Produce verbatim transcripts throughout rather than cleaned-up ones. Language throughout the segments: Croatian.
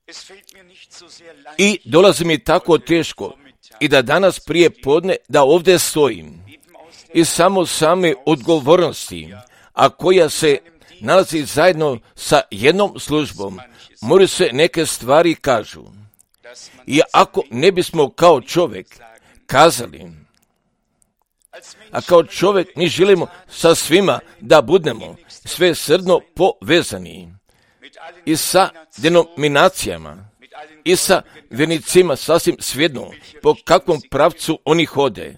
I dolazi mi tako teško i da danas prije podne da ovdje stojim i samo same odgovornosti, a koja se nalazi zajedno sa jednom službom, moraju se neke stvari kažu. I ako ne bismo kao čovjek kazali, a kao čovjek mi želimo sa svima da budemo sve srdno povezani i sa denominacijama i sa vjernicima sasvim svejedno po kakvom pravcu oni hode.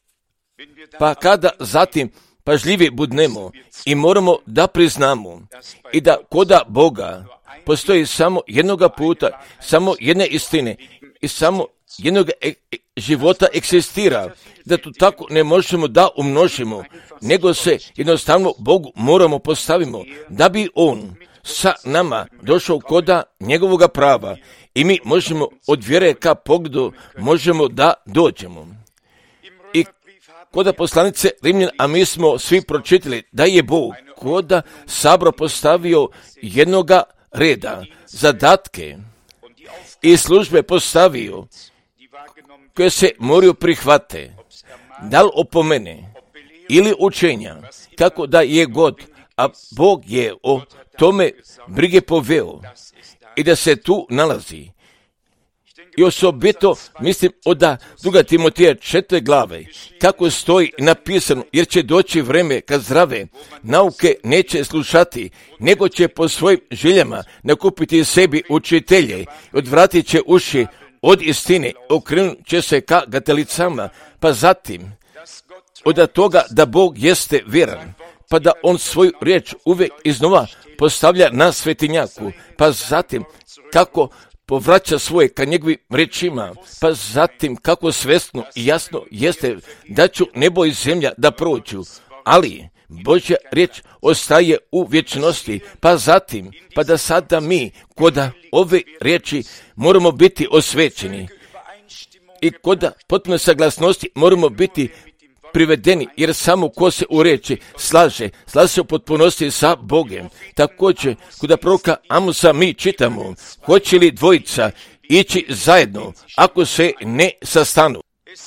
Pa kada zatim pažljivi budnemo i moramo da priznamo i da koda Boga postoji samo jednoga puta, samo jedne istine i samo jednog e- života eksistira, da to tako ne možemo da umnožimo, nego se jednostavno Bogu moramo postavimo, da bi On sa nama došao koda njegovoga prava i mi možemo od vjere ka pogledu možemo da dođemo. I koda poslanice Rimljan, a mi smo svi pročitali da je Bog koda sabro postavio jednoga reda, zadatke i službe postavio koje se moraju prihvate, da li opomene ili učenja, kako da je god, a Bog je o tome brige poveo i da se tu nalazi. I osobito mislim od druga Timoteja četiri glave, kako stoji napisano, jer će doći vreme kad zdrave nauke neće slušati, nego će po svojim željama nakupiti sebi učitelje, odvratit će uši od istine, okrenut će se ka gatalicama, pa zatim od toga da Bog jeste vjeran, pa da On svoju riječ uvijek iznova postavlja na svetinjaku, pa zatim kako povraća svoje ka njegovim rečima, pa zatim kako svesno i jasno jeste da ću nebo i zemlja da prođu, ali Božja riječ ostaje u vječnosti, pa zatim, pa da sada mi koda ove riječi moramo biti osvećeni i koda potpune saglasnosti moramo biti privedeni, jer samo ko se u riječi slaže, slaže se u potpunosti sa Bogem. Također, kuda proroka Amosa mi čitamo, hoće li dvojica ići zajedno ako se ne sastanu?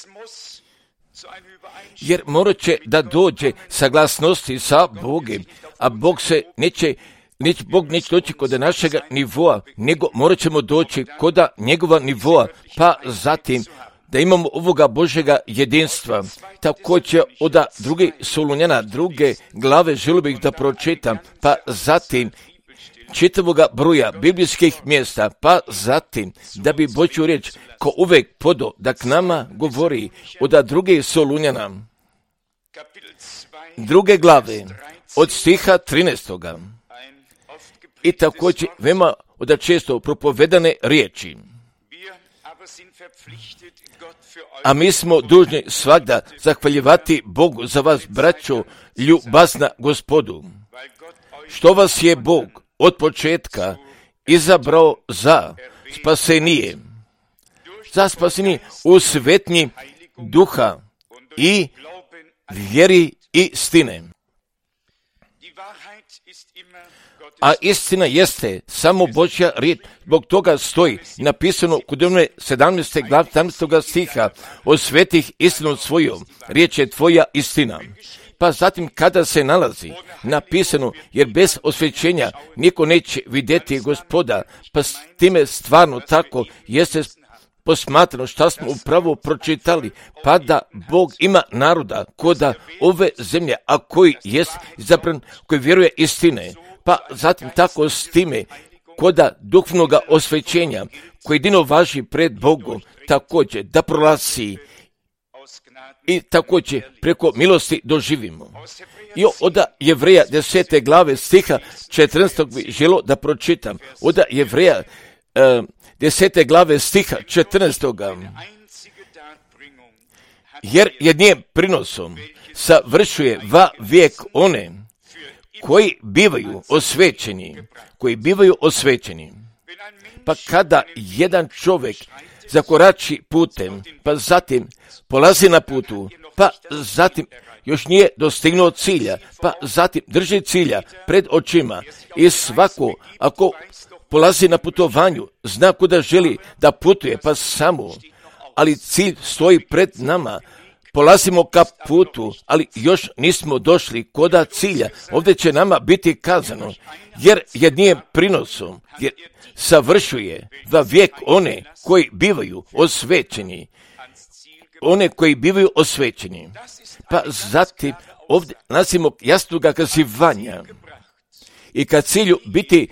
Jer morat će da dođe saglasnosti sa Bogem, a Bog se neće, neće Bog neće doći kod našega nivoa, nego morat ćemo doći kod njegova nivoa, pa zatim da imamo ovoga Božjega jedinstva. Također od druge Solunjana, druge glave želio bih da pročitam, pa zatim čitavoga broja biblijskih mjesta, pa zatim da bi Božju riječ ko uvek podo da k nama govori od druge Solunjana, druge glave od stiha trinaestoga i također veoma od često propovedane riječi. A mi smo dužni svakda zahvaljivati Bogu za vas, braćo, ljubazna Gospodu, što vas je Bog od početka izabrao za spasenije, za spasenije u svetnji duha i vjeri istine. A istina jeste samo Božja riječ, zbog toga stoji napisano kod one sedamnaeste glave sedamnaestog stiha, o svetih istinu svojom, riječ je tvoja istina. Pa zatim kada se nalazi napisano, jer bez osvećenja niko neće vidjeti Gospoda, pa s time stvarno tako jeste posmatrano što smo upravo pročitali, pa da Bog ima naroda koda ove zemlje, a koji jest izabran, koji vjeruje istine. Pa zatim tako s time koda duhovnoga osvećenja koji jedino važi pred Bogom, također da prolazi i također preko milosti doživimo. I od Jevreja desete glave stiha četrnaestog bi želo da pročitam. Od Jevreja uh, desete glave stiha četrnaestog. Jer jednim prinosom savršuje va vijek one koji bivaju osvećeni, koji bivaju osvećeni. Pa kada jedan čovjek zakorači putem, pa zatim polazi na putu, pa zatim još nije dostignuo cilja, pa zatim drži cilja pred očima i svako, ako polazi na putovanju, zna kuda želi da putuje, pa samo, ali cilj stoji pred nama. Polazimo ka putu, ali još nismo došli koda cilja. Ovdje će nama biti kazano, jer jednijem prinosom, jer savršuje va vijek one koji bivaju osvećeni. One koji bivaju osvećeni. Pa zatim ovdje nalazimo jasnoga kazivanja. I kad cilju biti,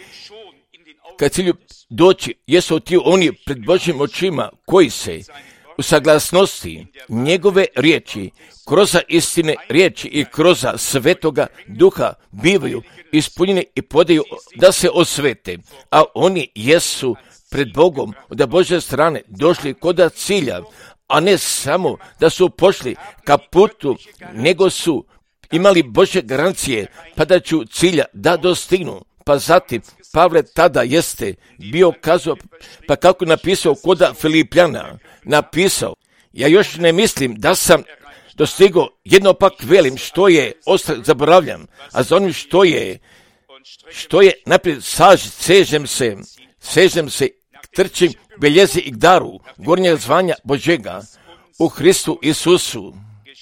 kad cilju doći, jesu ti oni pred Božjim očima koji se u saglasnosti njegove riječi, kroz istine riječi i kroz svetoga duha bivaju ispunjeni i podaju da se osvete, a oni jesu pred Bogom od Božje strane došli koda cilja, a ne samo da su pošli ka putu, nego su imali Božje garancije pa da ću cilja da dostignu. Pa zatim Pavle tada jeste bio kazao, pa kako napisao koda Filipljana, napisao, ja još ne mislim da sam dostigao, jedno pak velim što je, ostalo zaboravljam, a za onim što je, što je naprijed saž, sežem se, sežem se, trčim beljezi i daru, gornjeg zvanja Božjega, u Hristu Isusu,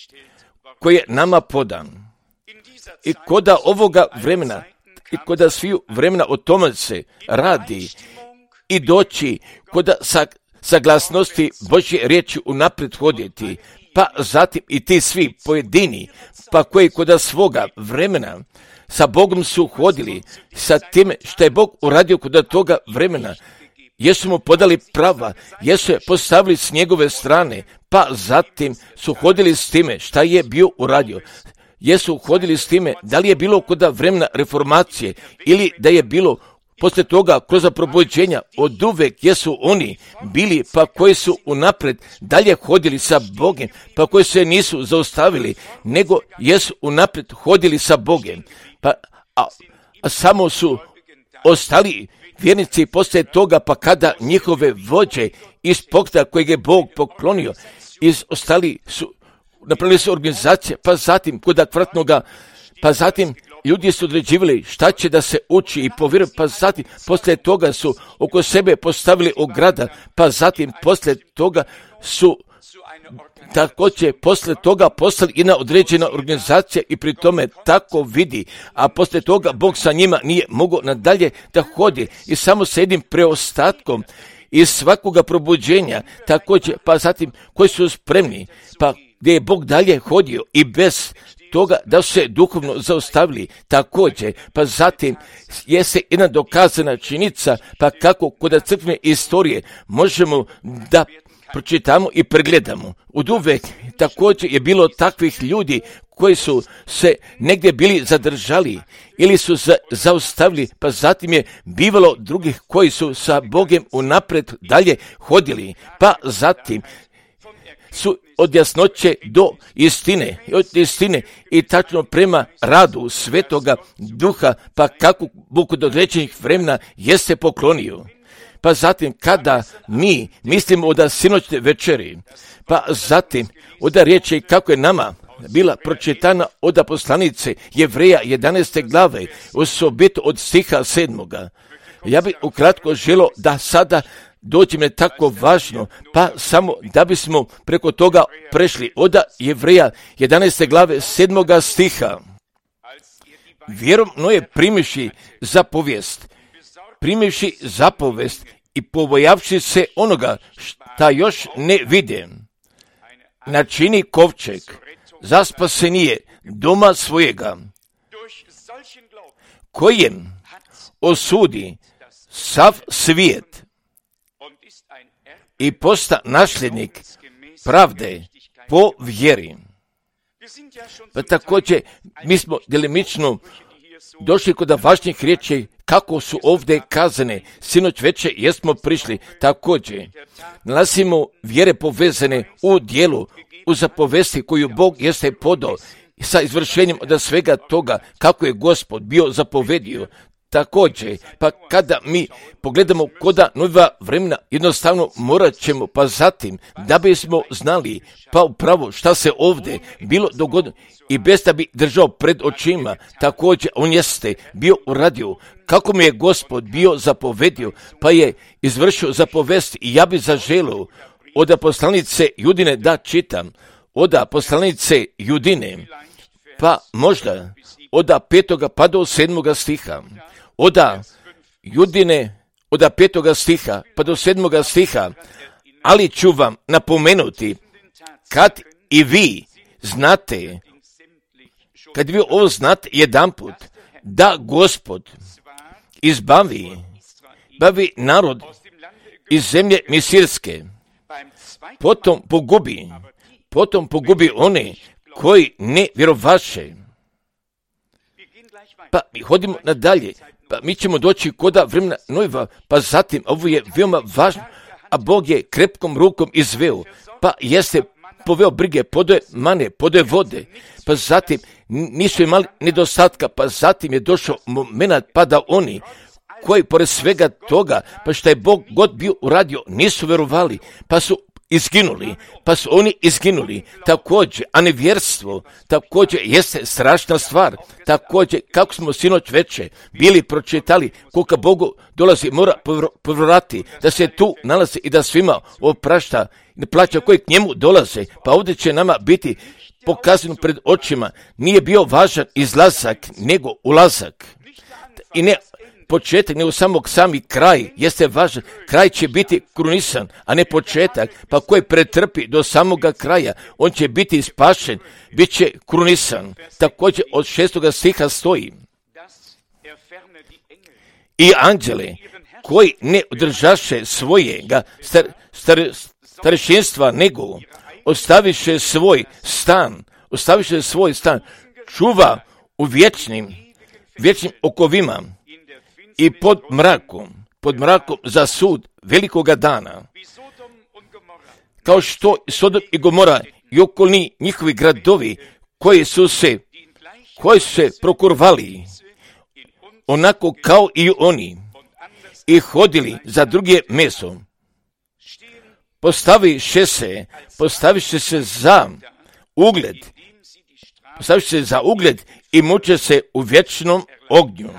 koji je nama podan. I koda ovoga vremena, i koda sviju vremena o tome se radi i doći koda sa, saglasnosti Božje riječi unaprijed hoditi, pa zatim i ti svi pojedini, pa koji koda svoga vremena sa Bogom su hodili, sa time što je Bog uradio koda toga vremena, jesu mu podali prava, jesu je postavili s njegove strane, pa zatim su hodili s time šta je bio uradio. Jesu hodili s time, da li je bilo koda vremena reformacije ili da je bilo poslije toga kroz probuđenja, od uvek jesu oni bili pa koji su unapred dalje hodili sa Bogom, pa koji se nisu zaustavili, nego jesu unapred hodili sa Bogom, pa a, a samo su ostali vjernici poslije toga, pa kada njihove vođe iz pokta kojeg je Bog poklonio, iz ostali su napravili su organizacije, pa zatim kod akvratnoga, pa zatim ljudi su određivali šta će da se uči i povjeruju, pa zatim poslije toga su oko sebe postavili ograda, pa zatim poslije toga su također poslije toga postali jedna određena organizacija i pri tome tako vidi, a poslije toga Bog sa njima nije mogao nadalje da hodi i samo sa jednim preostatkom iz svakoga probuđenja, također, pa zatim koji su spremni, pa gdje je Bog dalje hodio i bez toga da su se duhovno zaustavili također, pa zatim je se jedna dokazana činjenica, pa kako kod crkvene istorije možemo da pročitamo i pregledamo. Od uvek također je bilo takvih ljudi koji su se negdje bili zadržali ili su za, zaustavili, pa zatim je bivalo drugih koji su sa Bogom unapred dalje hodili, pa zatim su od jasnoće do istine, od istine i tačno prema radu Svetoga Duha, pa kako Bog od određenih vremena jeste poklonio. Pa zatim kada mi mislimo od sinoćne večeri, pa zatim od riječi kako je nama bila pročitana od poslanice Jevreja jedanaeste glave, osobito od stiha sedmoga. Ja bih ukratko želio da sada doći mi tako važno, pa samo da bismo preko toga prešli od Jevreja jedanaeste glave sedmoga stiha. Vjerom Noe primivši zapovijest, primivši zapovijest i pobojavši se onoga šta još ne vide, načini kovčeg za spasenije doma svojega, kojem osudi sav svijet i posta nasljednik pravde po vjeri. Pa također mi smo delimično došli kod važnih riječi kako su ovdje kazane. Sinoć večer jesmo prišli također. Nalazimo vjere povezane u dijelu, u zapovesti koju Bog jeste podao sa izvršenjem od svega toga kako je Gospod bio zapovedio. također, pa kada mi pogledamo koda nova vremena, jednostavno morat ćemo, pa zatim, da bismo znali, pa upravo šta se ovdje bilo dogodilo, i bez da bi držao pred očima, također on jeste bio uradio, kako mi je Gospod bio zapovedio, pa je izvršio zapovesti, i ja bi zaželio od poslanice Judine da čitam, od poslanice Judine, pa možda od petoga pa do sedmoga stiha, od Judine, od petoga stiha pa do sedmoga stiha, ali ću vam napomenuti, kad i vi znate, kad vi ovo znate jedanput, da Gospod izbavi, bavi narod iz zemlje Misirske, potom pogubi, potom pogubi one koji ne vjerovaše. Pa mi hodimo nadalje, pa mi ćemo doći koda vremena Nojeva, pa zatim, ovo je veoma važno, a Bog je krepkom rukom izveo, pa jeste poveo brige, podoje mane, podoje vode, pa zatim nisu imali nedostatka, pa zatim je došao moment pa da oni koji pored svega toga, pa što je Bog god bio uradio, nisu vjerovali, pa su izginuli, pa su oni izginuli. Također, a nevjerstvo, također jeste strašna stvar. Također, kako smo sinoć veče bili pročitali, koliko Bogu dolazi, mora povratiti, da se tu nalazi i da svima oprašta, ne plaća koji k njemu dolaze, pa ovdje će nama biti pokazano pred očima. Nije bio važan izlazak, nego ulazak. I ne početak, nego samog sami kraj jeste važan. Kraj će biti krunisan, a ne početak, pa koji pretrpi do samoga kraja, on će biti spašen, bit će krunisan. Također od šestoga stiha stoji: i anđele koji ne održaše svojega star, star, starešinstva, nego ostaviše svoj stan, ostaviše svoj stan, čuva u vječnim, vječnim okovima i pod mrakom, pod mrakom za sud velikoga dana. Kao što Sodom i Gomora i okolni njihovi gradovi koji su se, koji su se prokurvali, onako kao i oni, i hodili za druge meso, postaviše se, postaviše se za ugled, postaviše se za ugled i muče se u vječnom ognju.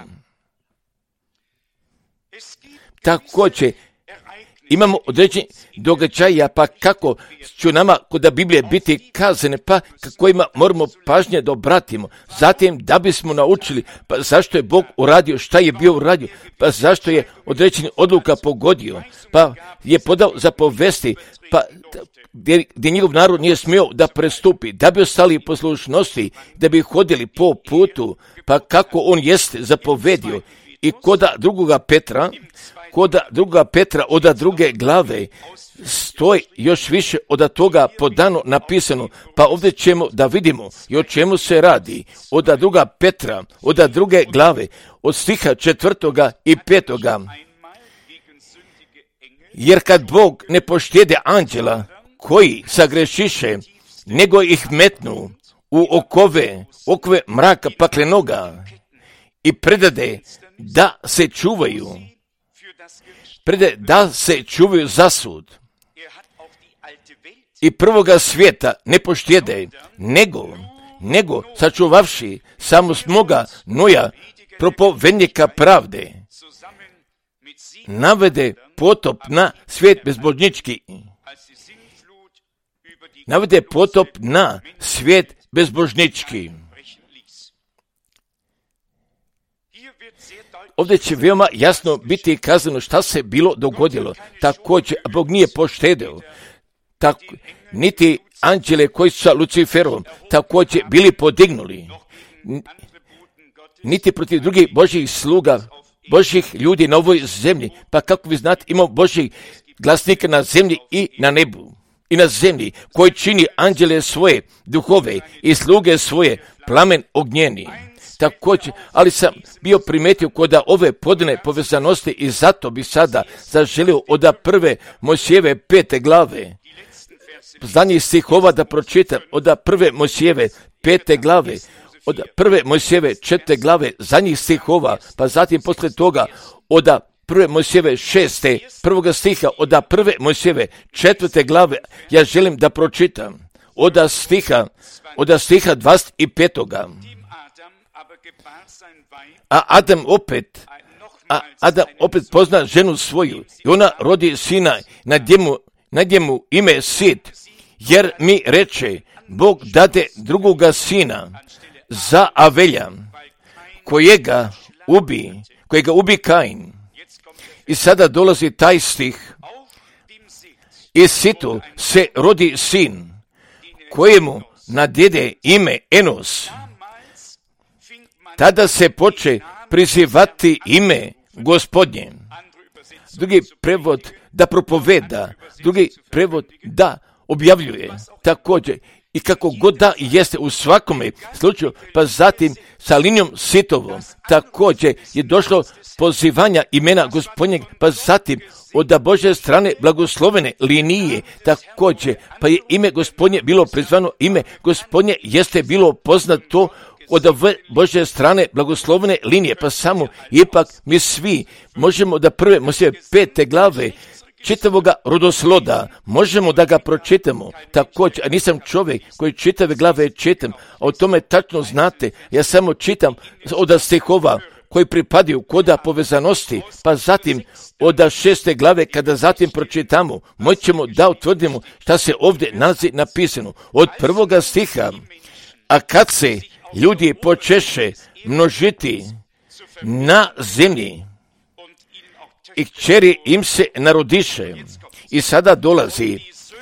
Također, imamo određeni događaja, pa kako će nama kod Biblije biti kazane, pa kojima moramo pažnje da obratimo. Zatim, da bismo naučili, pa zašto je Bog uradio, šta je bio uradio, pa zašto je određeni odluka pogodio, pa je podao zapovesti, pa gdje, gdje njegov narod nije smio da prestupi, da bi ostali poslušnosti, da bi hodili po putu, pa kako on jeste zapovedio. I koda drugoga Petra, koda drugoga Petra od druge glave stoji još više od toga podano napisano, pa ovdje ćemo da vidimo i o čemu se radi. Od druga Petra, od druge glave, od stiha četvrtoga i petoga. Jer kad Bog ne poštede anđela koji sagrešiše, nego ih metnu u okove, okove mraka paklenoga i predade da se čuvaju, predade da se čuvaju za sud. I prvoga svijeta ne poštede, nego, nego sačuvavši samo smoga Noja, propovednika pravde, navede potop na svijet bezbožnički. Navede potop na svijet bezbožnički. Ovdje će veoma jasno biti kazano šta se bilo dogodilo. Također, a Bog nije poštedeo. Tako, niti anđele koji su sa Luciferom također bili podignuli. Niti protiv drugih Božjih sluga, Božjih ljudi na ovoj zemlji. Pa kako vi znate, imamo Božjih glasnika na zemlji i na nebu. I na zemlji, koji čini anđele svoje duhove i sluge svoje plamen ognjeni. Također, ali sam bio primetio kod ove podne povezanosti i zato bi sada zaželio od prve Mojsijeve pete glave, zadnjih stihova da pročitam, od prve Mojsijeve pete glave, od prve Mojsijeve četvrte glave zadnjih stihova, pa zatim poslije toga od prve Mojsijeve šeste, prvoga stiha, od prve Mojsijeve četvrte glave, ja želim da pročitam od stiha, od stiha dvadeset petoga. A Adam opet, a Adam opet pozna ženu svoju i ona rodi sina, na njemu, na njemu ime Sit, jer mi reče, Bog dade drugoga sina za Avelja, kojega ubi, kojega ubi Kain. I sada dolazi taj stih, i Situ se rodi sin, kojemu nadjede ime Enos. Tada se poče prizivati ime Gospodnje. Drugi prevod da propoveda, drugi prevod da objavljuje. Također, i kako god da jeste u svakome slučaju, pa zatim sa linijom Sitovom također je došlo pozivanja imena Gospodnjeg, pa zatim od Božje strane blagoslovene linije također, pa je ime Gospodnje bilo prizvano, ime Gospodnje jeste bilo poznato od Božje strane blagoslovene linije, pa samo ipak mi svi možemo da prve Mojsijeve pete glave čitavoga rodosloda, možemo da ga pročitamo također, a nisam čovjek koji čitave glave čitam, a o tome tačno znate, ja samo čitam od stihova koji pripadaju koda povezanosti, pa zatim od šeste glave kada zatim pročitamo, moćemo da utvrdimo šta se ovdje nalazi napisano. Od prvoga stiha, a kad se ljudi počeše množiti na zemlji, i kćeri im se narodiše. I sada dolazi,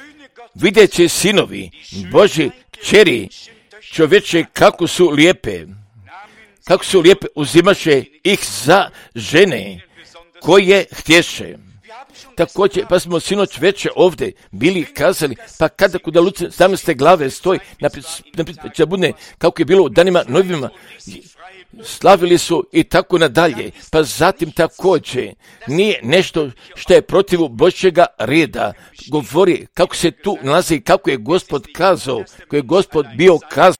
videće sinovi Božji kćeri čovječe kako su lijepe, kako su lijepe, uzimaše ih za žene koje htješe. Također, pa smo sinoć večer ovdje bili kazali, pa kada kod Luce sedamnaeste glave stoji, napisano bude kako je bilo u danima novima, slavili su i tako nadalje, pa zatim također nije nešto što je protiv Božjega reda. Govori kako se tu nalazi, kako je Gospod kazao, kako je Gospod bio kazao.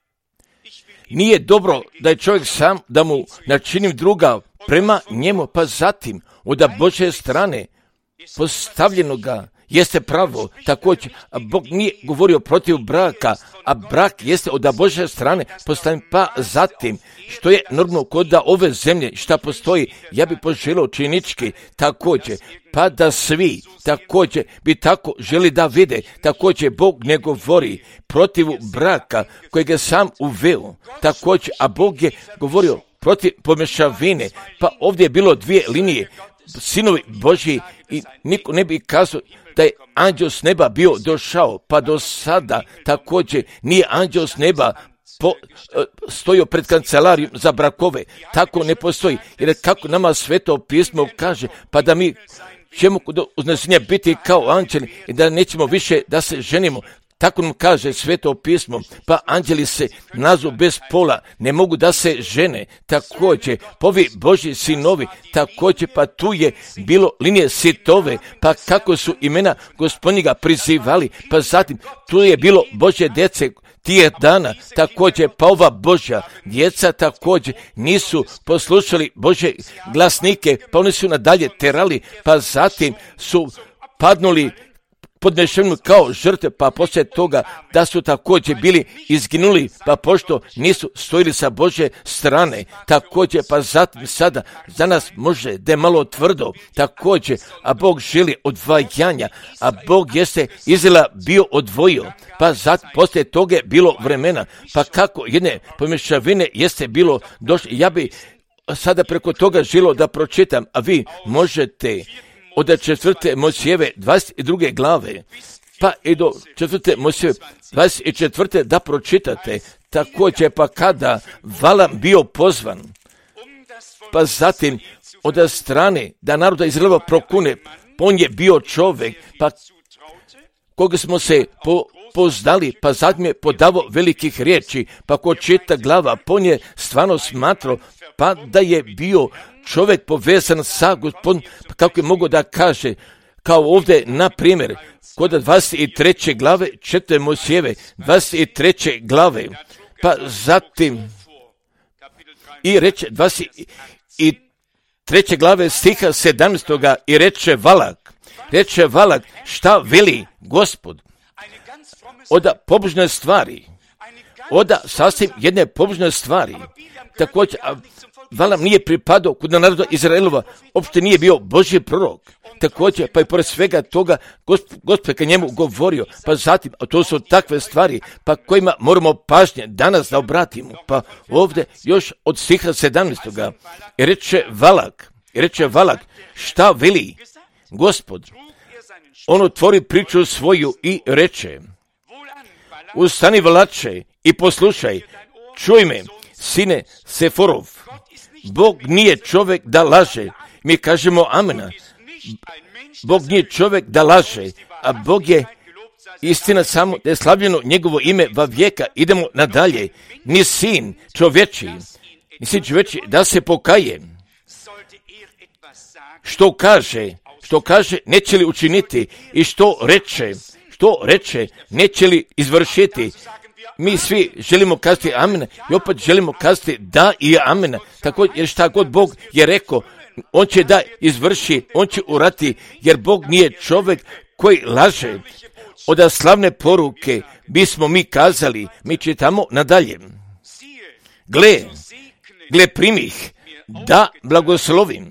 Nije dobro da je čovjek sam, da mu načinim druga prema njemu, pa zatim od Božje strane postavljenoga jeste pravo, također, a Bog nije govorio protiv braka, a brak jeste od Božje strane postavljen, pa zatim, što je normalno kod da ove zemlje, šta postoji, ja bi poželio činički, također, pa da svi, također, bi tako želi da vide, također, Bog ne govori protiv braka kojeg je sam uveo, također, a Bog je govorio protiv pomešavine, pa ovdje je bilo dvije linije, sinovi Božji, i niko ne bi kazao da je anđeo s neba bio došao, pa do sada također nije anđeo s neba po, stojio pred kancelarijom za brakove. Tako ne postoji, jer kako nama Sveto pismo kaže, pa da mi ćemo kod uznesenja biti kao anđeli i da nećemo više da se ženimo. Tako nam kaže Sveto pismo, pa anđeli se nazu bez pola, ne mogu da se žene, također, povi Božji sinovi, također, pa tu je bilo linije Sitove, pa kako su imena Gospodnjega prizivali, pa zatim tu je bilo Božje djece tije dana, također, pa ova Božja djeca također nisu poslušali Božje glasnike, pa oni su nadalje terali, pa zatim su padnuli podnešeni kao žrtve, pa poslije toga da su također bili izginuli, pa pošto nisu stojili sa Božje strane, također, pa zatim sada za nas može da je malo tvrdo, također, a Bog želi odvajanja, a Bog jeste Izraela bio odvojio, pa zatim poslije toga je bilo vremena, pa kako jedne pomješavine jeste bilo došlo, ja bi sada preko toga želio da pročitam, a vi možete od četvrte Mojsijeve dvadeset druge glave, pa i do četvrte Mojsijeve dvadeset četvrte da pročitate, također pa kada Valam bio pozvan, pa zatim od strane da naroda Izraelova prokune, on je bio čovjek, pa koga smo se po, poznali, pa zatim je podavao velikih riječi, pa ko čita glava, on je stvarno smatrao, pa da je bio čovjek povezan sa Gospodom, kako je mogo da kaže, kao ovdje, na primjer, kod dvadeset treće glave, četvrte Mojsijeve, dvadeset treće glave, pa zatim, i reče dvadeset treće glave stiha sedamnaestoga i reče Valak, reče Valak, šta veli Gospod? Oda pobožne stvari, oda sasvim jedne pobožne stvari. Također, Valam nije pripadao kod naroda Izraelova, uopšte nije bio Božji prorok. Također, pa i pored svega toga, Gospod, Gospod ka njemu govorio, pa zatim, a to su takve stvari, pa kojima moramo pažnje danas da obratimo. Pa ovdje još od stiha sedamnaestoga i reče Valak, i reče Valak, šta veli Gospod? On otvori priču svoju i reče, ustani Valače i poslušaj, čuj me, sine Seforov, Bog nije čovjek da laže. Mi kažemo amena. Bog nije čovjek da laže, a Bog je istina samo da je slavljeno njegovo ime va vijeka. Idemo nadalje. Ni sin čovječi, ni sin čovječi da se pokaje. Što kaže, što kaže, neće li učiniti i što reče, što reče, neće li izvršiti. Mi svi želimo kazati amen i opet želimo kazati da i amen. Tako, jer šta god Bog je rekao, on će da izvrši, on će urati, jer Bog nije čovjek koji laže. Od slavne poruke bismo mi kazali, mi čitamo nadalje. Gle, gle primih, da blagoslovim,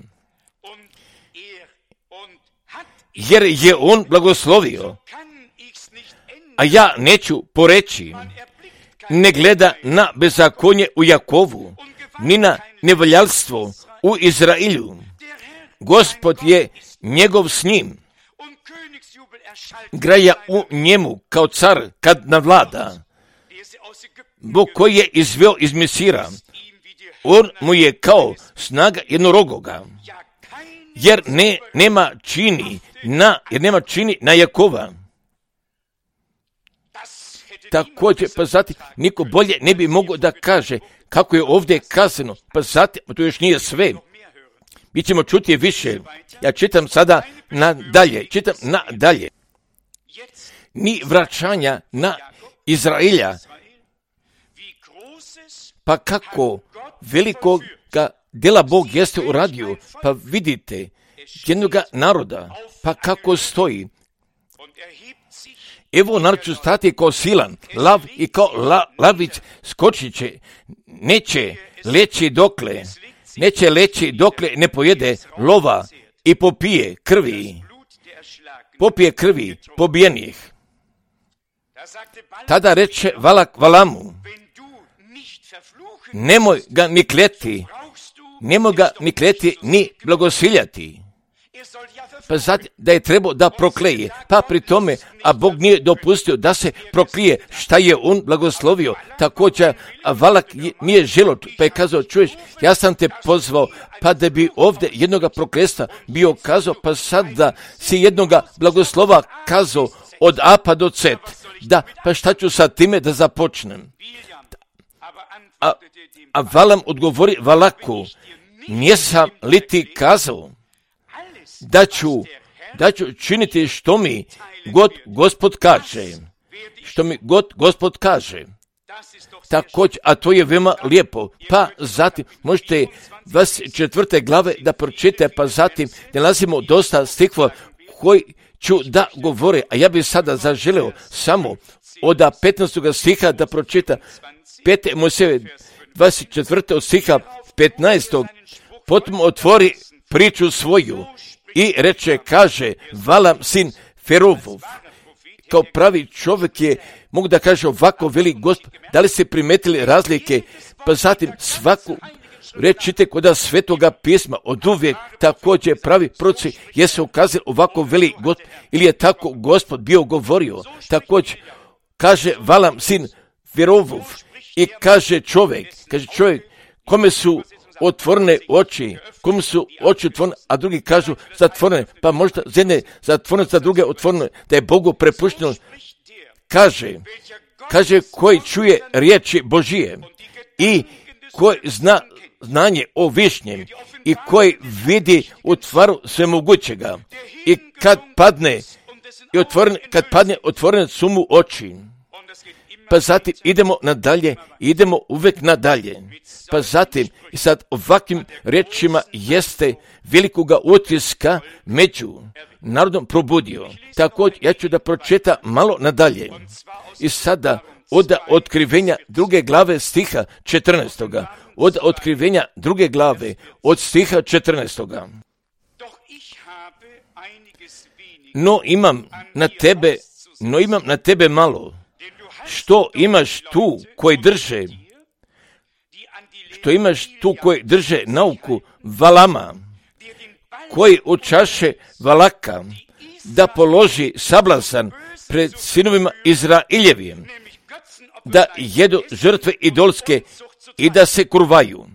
jer je on blagoslovio, a ja neću poreći. Ne gleda na bezakonje u Jakovu, ni na nevaljalstvo u Izrailju. Gospod je njegov s njim. Graja u njemu kao car kad navlada. Bog koji je izveo iz Misira, on mu je kao snaga jednorogoga. Jer ne, nema čini na, jer nema čini na Jakova. Također, pa zatim, niko bolje ne bi mogao da kaže kako je ovdje kazano, pa zatim, to još nije sve. Mi ćemo čuti više. Ja čitam sada nadalje, čitam nadalje. Ni vraćanja na Izraelja, pa kako velikoga dela Bog jeste uradio, pa vidite jednoga naroda, pa kako stoji. Evo narod ću stati kao silan, lav i kao la, lavić skočit će, neće leći dokle, neće leći dokle ne pojede lova i popije krvi, popije krvi pobijenih. Tada reče Valak Valamu, nemoj ga ni kleti, nemoj ga ni kleti ni blagosiljati. Pa zatim da je trebao da prokleje, pa pri tome, a Bog nije dopustio da se proklije šta je on blagoslovio. Također, a Valak nije želio, pa je kazao, čuješ, ja sam te pozvao, pa da bi ovdje jednoga proklesta bio kazao, pa sad da si jednoga blagoslova kazao od A pa do Z, da, pa šta ću sa time da započnem? A, a Valam odgovori Valaku, nisam li ti kazao da ću, da ću činiti što mi god Gospod kaže, što mi god Gospod kaže. Također, a to je veoma lijepo, pa zatim možete dvadeset četvrte glave da pročitate, pa zatim ne nalazimo dosta stihova koji ću da govore, a ja bih sada zaželeo samo od petnaestog stiha da pročita pete Mojsijeve dvadeset četvrte od stiha petnaestog, potom otvori priču svoju i reče, kaže, Valam sin Ferovov, kao pravi čovjek je, mogu da kaže ovako, veli Gospod, da li ste primetili razlike, pa zatim svaku rečite kod svetoga pisma, od uvijek također pravi proci jesu ukazali ovako, veli Gospod, ili je tako Gospod bio govorio, također kaže Valam sin Ferovov i kaže čovjek, kaže čovjek, kome su otvorene oči, kome su oči otvorene, a drugi kažu zatvorene, pa možda za jedne zatvorene, za druge otvorene, da je Bogu prepušteno. Kaže, kaže koji čuje riječi Božije i koji zna znanje o višnjem i koji vidi u tvaru svemogućega i kad padne i otvorene, kad padne otvorene su mu oči. pa zatim idemo nadalje, idemo uvek nadalje. Pa zatim, i sad ovakvim rečima jeste velikoga utiska među narodom probudio. Također, ja ću da pročitam malo nadalje. I sada, od otkrivenja druge glave stiha četrnaestoga. Od otkrivenja druge glave, od stiha četrnaestoga. No imam na tebe, no imam na tebe malo. Što imaš tu koji drže, što imaš tu koji drže nauku Valama, koji učaše Valaka, da položi sablasan pred sinovima Izraeljevim, da jedu žrtve idolske i da se kurvaju.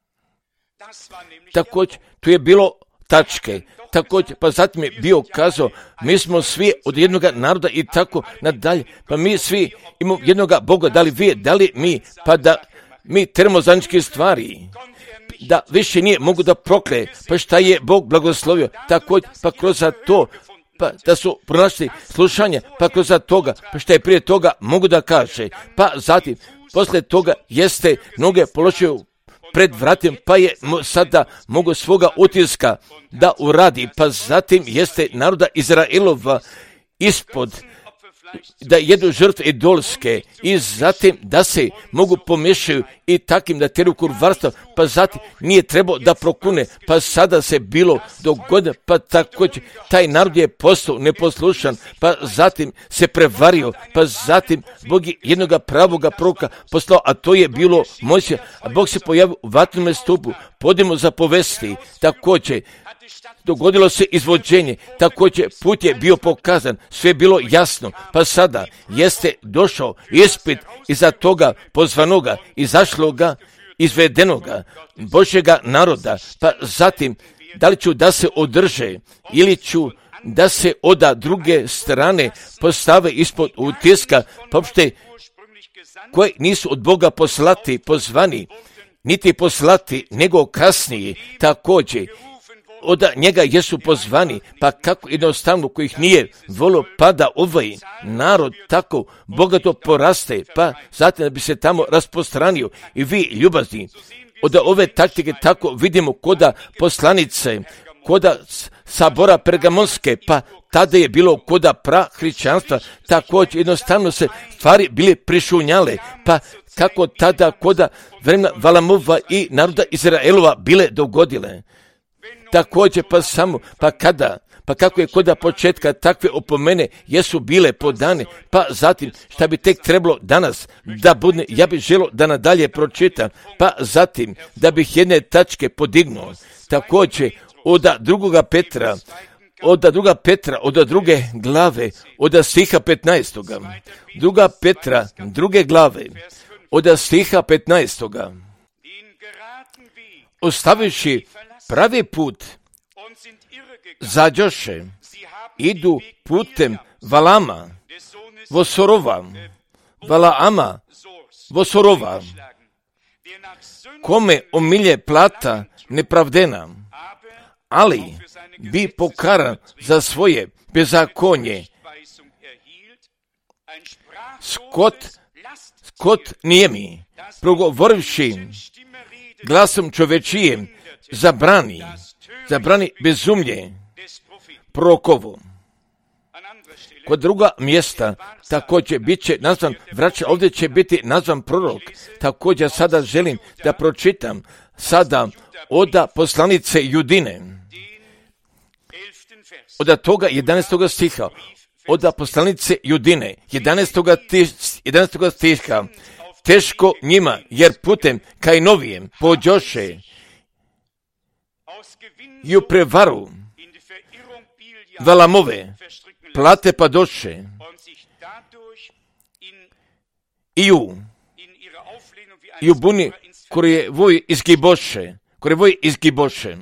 Također, tu je bilo tačke. Također, pa zatim je bio kazao, mi smo svi od jednog naroda i tako nadalje, pa mi svi imamo jednog Boga, da li vi, da li mi, pa da mi termozaničke stvari, da više nije mogu da prokle, pa šta je Bog blagoslovio, također, pa kroz to, pa da su pronašli slušanje, pa kroz toga, pa šta je prije toga mogu da kaže, pa zatim, posle toga jeste noge položio pred vratim, pa je sada mogu svoga utiska da uradi, pa zatim jeste naroda Izraelova ispod, da jedu žrtve idolske i zatim da se mogu pomešaju i takim da teru kurvarstvo, pa zatim nije trebao da prokune, pa sada se bilo dogodilo, pa također taj narod je postao neposlušan, pa zatim se prevario, pa zatim Bog je jednoga pravoga proroka poslao, a to je bilo Mojsija, a Bog se pojavio u vatrenome stupu, podimo za povesti, također dogodilo se izvođenje, također put je bio pokazan, sve je bilo jasno, pa sada jeste došao ispit iza toga pozvanoga, izašloga, izvedenoga Božjega naroda, pa zatim da li ću da se održe ili ću da se oda druge strane postave ispod utiska, pa uopšte koji nisu od Boga poslati, pozvani, niti poslati, nego kasnije, također od njega jesu pozvani, pa kako jednostavno kojih nije volio, pa da ovaj narod tako bogato poraste, pa zatim da bi se tamo raspostranio. I vi, ljubazni, od ove taktike tako vidimo koda poslanice, koda sabora pergamonske, pa tada je bilo koda prahrišćanstva, također jednostavno se stvari bile prišunjale, pa kako tada koda vremena Valamova i naroda Izraelova bile dogodile. Također pa samo, pa kada, pa kako je koda početka takve opomene jesu bile podane, pa zatim šta bi tek trebalo danas da bude, ja bih želio da nadalje pročitam, pa zatim da bih jedne tačke podignuo. Također od drugoga Petra, od druga Petra, od druge glave, od stiha petnaestoga. Druga Petra, druge glave, od stiha petnaestoga. Ostavivši pravi put, zađoše, idu putem Valama, Vosorova, Valaama, Vosorova, kome omilje plata nepravdena, ali bi pokaran za svoje bezakonje. Skot, skot nijemi, progovorivši glasom čovečijem, zabrani, zabrani bezumlje prorokovo. Kod druga mjesta također bit će nazvan, vraća, ovdje će biti nazvan prorok. Također sada želim da pročitam sada od poslanice Judine, od toga jedanaestoga stiha, od poslanice Judine, jedanaestoga stiha, teško njima, jer putem kaj novijem pođoše i u prevaru Valamove plate pa doše i u i u buni koje voj izgiboše, koje voj izgiboše.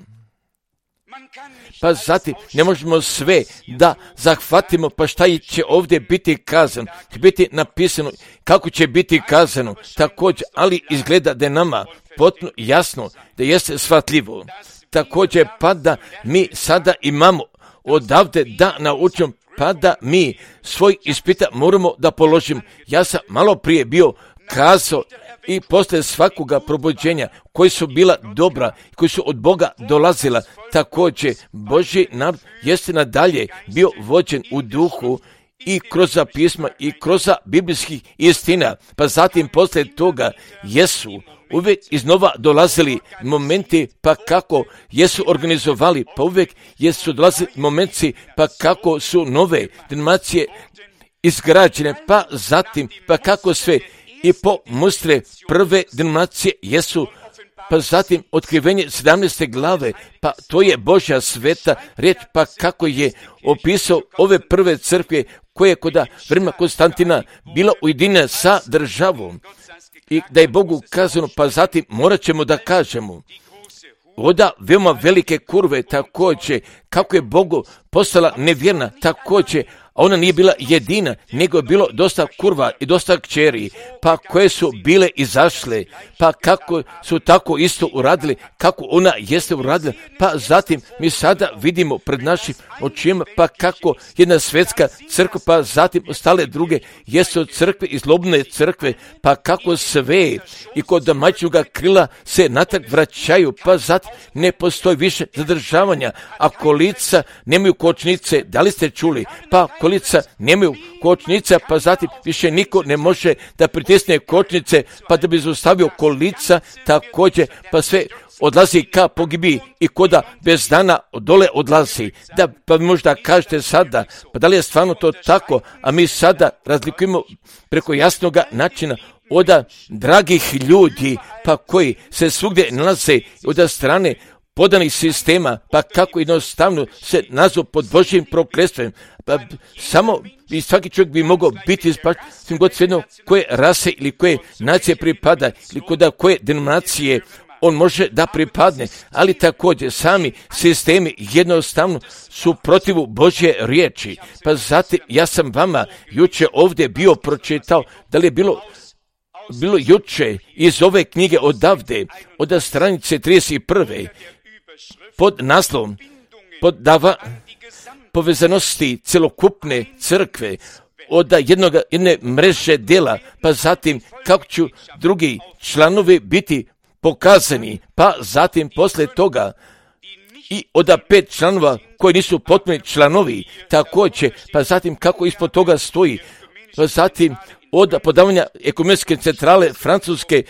Pa zatim ne možemo sve da zahvatimo, pa šta će ovdje biti kazano, će biti napisano, kako će biti kazano, također, ali izgleda da je nama potpuno jasno, da jeste shvatljivo. Također, pa da mi sada imamo odavde da naučim, pa da mi svoj ispita moramo da položim. Ja sam malo prije bio kazao i posle svakoga probuđenja koji su bila dobra, koji su od Boga dolazila, također Božji narod jeste nadalje bio vođen u duhu i kroz pisma i kroz biblijskih istina, pa zatim posle toga jesu uvijek iznova dolazili momenti, pa kako jesu organizovali, pa uvijek jesu dolazili momenti, pa kako su nove denominacije izgrađene, pa zatim, pa kako sve i po mustre prve denominacije jesu, pa zatim otkrivenje sedamnaeste glave, pa to je Božja sveta riječ, pa kako je opisao ove prve crkve koje je kod vremena Konstantina bila ujedinjena sa državom i da je Bogu kazano, pa zatim morat ćemo da kažemo oda veoma velike kurve također, kako je Bogu postala nevjerna također, a ona nije bila jedina, nego je bilo dosta kurva i dosta kćeri, pa koje su bile izašle, pa kako su tako isto uradili, kako ona jeste uradila, pa zatim mi sada vidimo pred našim očima, pa kako jedna svjetska crkva, pa zatim ostale druge jesu crkve i slobodne crkve, pa kako sve i kod domaćnoga krila se natrag vraćaju, pa zatim ne postoji više zadržavanja, a kolica nemaju kočnice, da li ste čuli, pa kolica nemaju kočnica, pa zatim više niko ne može da pritisne kočnice, pa da bi zaustavio kolica, također, pa sve odlazi ka pogibi i koda bez dana dole odlazi. Da, pa možda kažete sada, pa da li je stvarno to tako, a mi sada razlikujemo preko jasnoga načina od dragih ljudi, pa koji se svugdje nalaze od strane podanih sistema, pa kako jednostavno se nazvu pod Božjim prokletstvom, pa samo i svaki čovjek bi mogao biti spašen, svim god svejedno koje rase ili koje nacije pripada ili kod koje denominacije on može da pripadne, ali također sami sistemi jednostavno su protivu Božje riječi. Pa zatim ja sam vama juče ovdje bio pročitao, da li je bilo bilo juče iz ove knjige odavde, od stranice trideset prve pod naslovom pod dava povezanosti celokupne crkve od jednog, jedne mreže dela, pa zatim kako će drugi članovi biti pokazani, pa zatim posle toga i od pet članova koji nisu potpuni članovi, također, pa zatim kako ispod toga stoji, pa zatim od podavanja ekumenske centrale Francuske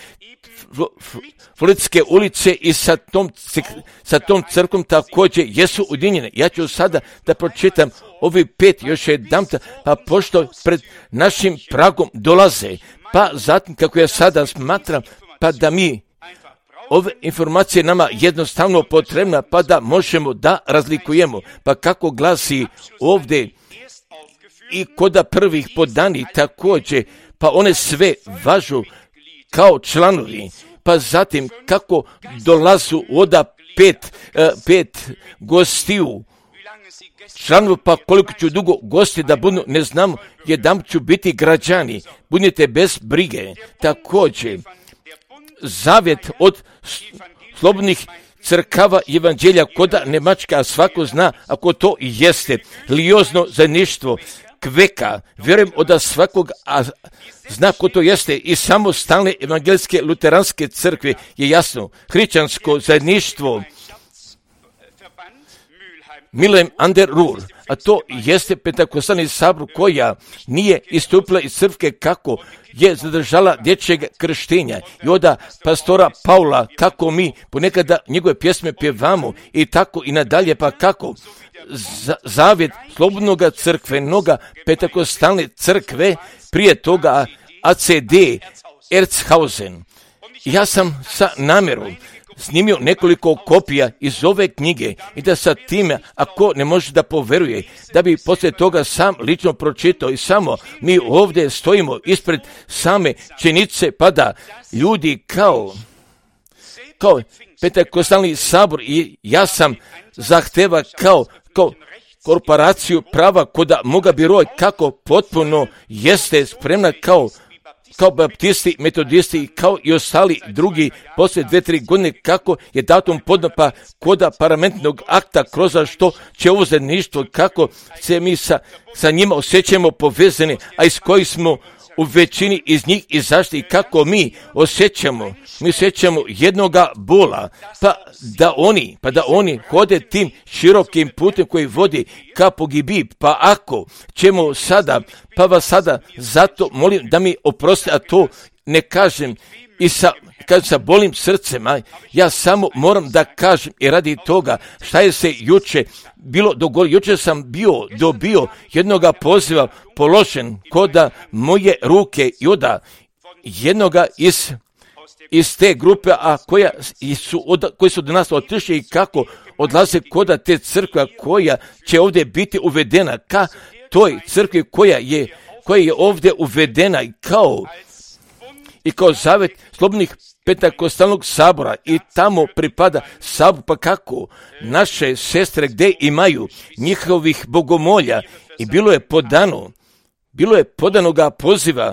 Floridske ulice i sa tom, sa tom crkvom također jesu ujedinjene. Ja ću sada da pročitam ovi pet još jedan, pa pošto pred našim pragom dolaze, pa zatim kako ja sada smatram, pa da mi ove informacije nama jednostavno potrebna, pa da možemo da razlikujemo, pa kako glasi ovdje i koda prvih podani također, pa one sve važu kao članovi, pa zatim kako dolazu oda pet, uh, pet gostiju, članovi, pa koliko ću dugo gosti da budu, ne znam, jedan ću biti građani, budite bez brige. Također, zavjet od slobodnih crkava evanđelja koda Nemačka, a svako zna ako to i jeste liozno zajedništvo kveka, vjerujem od svakog, a zna ko to jeste, i samostalne evangeljske luteranske crkve je jasno, hrišćansko zajedništvo Mülheim an der Ruhr, a to jeste Pentakostalni sabor koja nije istupila iz crkve kako je zadržala dječjeg krštenja i od pastora Paula, kako mi ponekada njegove pjesme pjevamo i tako i nadalje, pa kako zavjet slobodnog crkvenoga Pentakostalne crkve, prije toga A C D Erzhausen. Ja sam sa namjerom snimio nekoliko kopija iz ove knjige i da sa time, ako ne može da poveruje, da bi poslije toga sam lično pročitao i samo mi ovdje stojimo ispred same činjenice, pa da ljudi kao kao Pentakostalni sabor i ja sam zahteva kao, kao korporaciju prava koda moga biroja kako potpuno jeste spremna kao kao baptisti, metodisti, kao i ostali drugi, poslije dve, tri godine, kako je datum podnapa koda parlamentnog akta kroz što će ovo zajedništvo, kako se mi sa, sa njima osjećamo povezani, a iz kojih smo u većini iz njih izašli, kako mi osjećamo, mi osjećamo jednoga bola, pa da oni, pa da oni hode tim širokim putem koji vodi ka pogibiji, pa ako ćemo sada, pa vas sada zato molim da mi oproste, a to ne kažem i sa, kažem sa bolim srcem, a ja samo moram da kažem i radi toga šta je se juče bilo dogodilo. Juče sam bio, dobio jednoga poziva položen koda moje ruke i oda jednoga iz, iz te grupe, a koja su od, koji su do nas otišli i kako odlaze koda te crkve koja će ovdje biti uvedena ka toj crkvi koja je, koja je ovdje uvedena i kao i kao zavet slobodnih Pentakostalnog sabora i tamo pripada sabor, pa kako naše sestre gdje imaju njihovih bogomolja i bilo je podano, bilo je podanoga poziva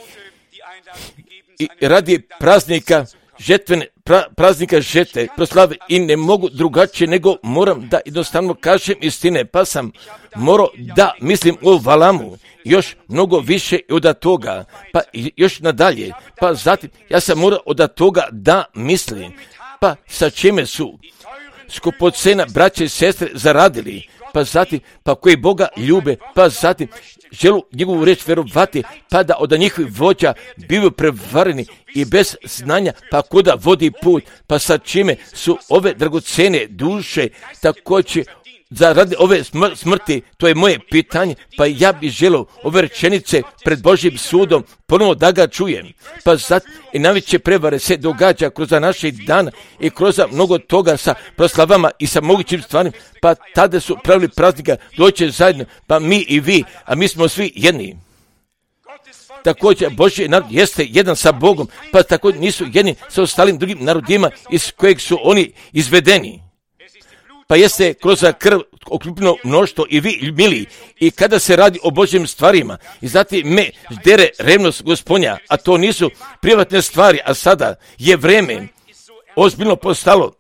i radi praznika žetvene, pra, praznika žete, proslave i ne mogu drugačije nego moram da jednostavno kažem istine, pa sam morao da mislim o Valamu, još mnogo više od toga, pa još nadalje, pa zatim ja sam morao od toga da mislim, pa sa čime su skupocena braće i sestre zaradili, pa zatim, pa koji Boga ljube, pa zatim želu njegovu reč verovati, pa da od njihovih vođa bivaju prevareni i bez znanja, pa kuda vodi put, pa sa čime su ove dragocene duše također zaradi ove smr- smrti, to je moje pitanje, pa ja bih želio ove rečenice pred Božjim sudom ponovno da ga čujem. Pa zato i najveće prevare se događa kroz naše dana i kroz mnogo toga sa proslavama i sa mogućim stvarima, pa tada su pravili praznika, doće zajedno, pa mi i vi, a mi smo svi jedni. Također Božji narod jeste jedan sa Bogom, pa također nisu jedni sa ostalim drugim narodima iz kojeg su oni izvedeni. Pa jeste kroz krv okrupno mnoštvo i vi mili, i kada se radi o Božjim stvarima, i zatim me dere revnost Gospodnja, a to nisu privatne stvari, a sada je vreme ozbiljno postalo.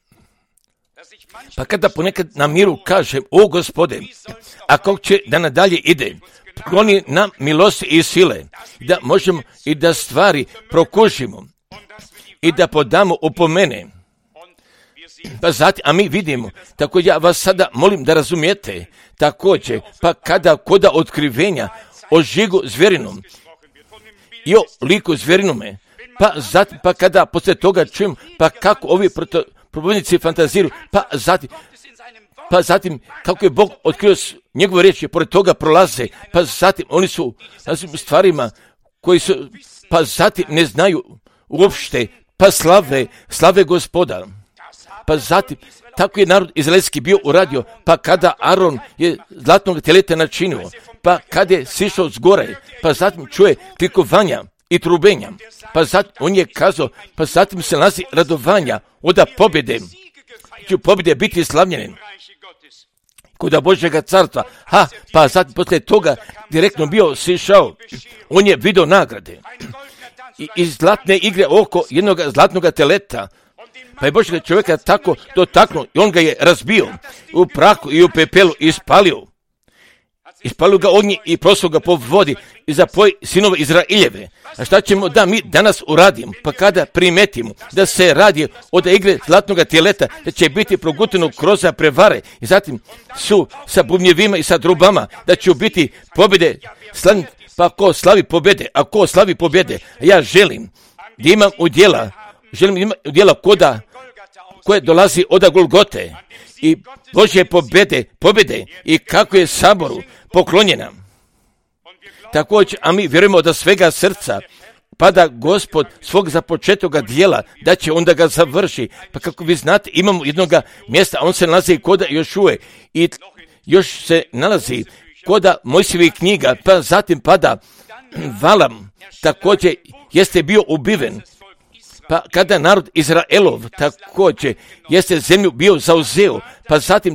Pa kada ponekad na miru kažem, o Gospode, a kako će da nadalje ide, kloni nam milosti i sile, da možemo i da stvari prokužimo i da podamo opomene. Pa zatim, a mi vidimo, tako ja vas sada molim da razumijete, također, pa kada koda otkrivenja o žigu zvjerinom i o liku zvjerinome, pa zatim, pa kada poslije toga čujem, pa kako ovi propovjednici fantaziraju, pa zatim, pa zatim, kako je Bog otkrio njegove riječi, pored toga prolaze, pa zatim, oni su različitim stvarima koji su, pa zatim ne znaju uopšte, pa slave, slave Gospoda. Pa zatim, tako je narod izraelski bio uradio, pa kada Aron je zlatnog teleta načinio, pa kada je sišao s gore, pa zatim čuje klikovanja i trubenja, pa zatim on je kazao, pa zatim se nalazi radovanja od pobjede, će pobjede biti slavljene kod Božjega carstva, ha, pa zatim poslije toga direktno bio sišao, on je vidio nagrade i iz zlatne igre oko jednog zlatnog teleta, pa je Božjega čovjeka tako dotaknuo i on ga je razbio u prahu i u pepelu i ispalio. Ispalio ga ognje i prosao ga po vodi i zapoj sinove Izraeljeve. A šta ćemo da mi danas uradimo? Pa kada primetimo da se radi od igre zlatnog teleta, da će biti progutano kroz prevare i zatim su sa bubnjevima i sa drubama, da će biti pobjede, slavni, pa ko slavi pobjede, a ko slavi pobjede, ja želim da imam udjela, želim imati udjela koda koje dolazi od Golgote i Božje pobjede, pobjede i kako je saboru poklonjena. Također, a mi vjerujemo da svega srca pada Gospod svog započetoga dijela, da će onda ga završi. Pa kako vi znate, imamo jednog mjesta, on se nalazi koda Jošue i još se nalazi koda Mojsijevih knjiga, pa zatim pada Valam, također jeste bio ubiven. Pa kada narod Izraelov također jeste zemlju bio zauzeo, pa zatim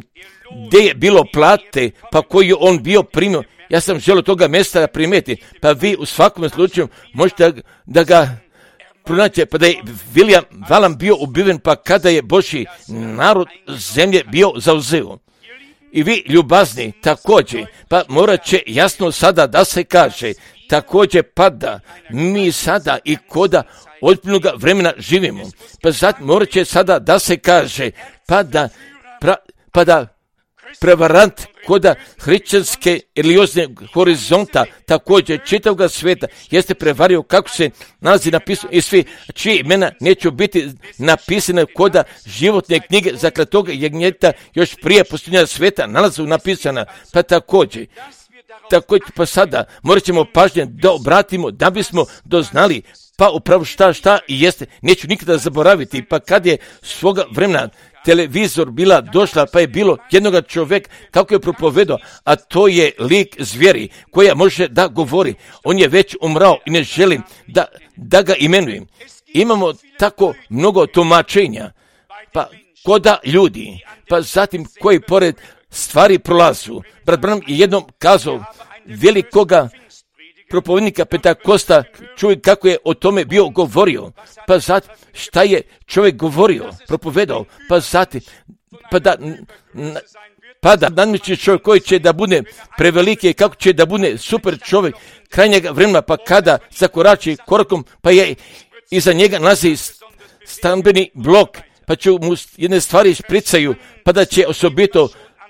gdje je bilo plate, pa koji je on bio primio. Ja sam želio toga mjesta da primeti, pa vi u svakom slučaju možete da, da ga pronaći. Pa da je William Valam bio ubiven, pa kada je Božji narod zemlje bio zauzeo. I vi ljubazni također, pa morat će jasno sada da se kaže, također pa da mi sada i koda ozbiljnog vremena živimo. Pa zatim morat će sada da se kaže, pa da, pra, pa da prevarant koda hrišćanske religiozne horizonta, također čitavog svijeta, jeste prevario kako se nalazi napisano i svi čiji imena neće biti napisane koda životne knjige zakletog jagnjeta još prije posljednjega svijeta nalazu napisana. Pa također, također pa sada morat ćemo pažnje da obratimo da bismo doznali pa upravo šta šta i jeste, neću nikada zaboraviti, pa kad je svoga vremena televizor bila došla, pa je bilo jednoga čovjeka kako je propovedao, a to je lik zvijeri koja može da govori. On je već umrao i ne želim da, da ga imenujem. Imamo tako mnogo tumačenja, pa koda ljudi, pa zatim koji pored stvari prolazu. Brat Branham je jednom kazao velikoga propovednika Pentakosta, čuj kako je o tome bio govorio, pa zatim šta je čovjek govorio, propovedao, pa zatim, pa da, pa da nadmići čovjek koji će da bude preveliki i kako će da bude super čovjek krajnjega vremena, pa kada zakorači korakom, pa je iza njega nalazi stambeni blok, pa će mu jedne stvari špricaju, pa da će osobito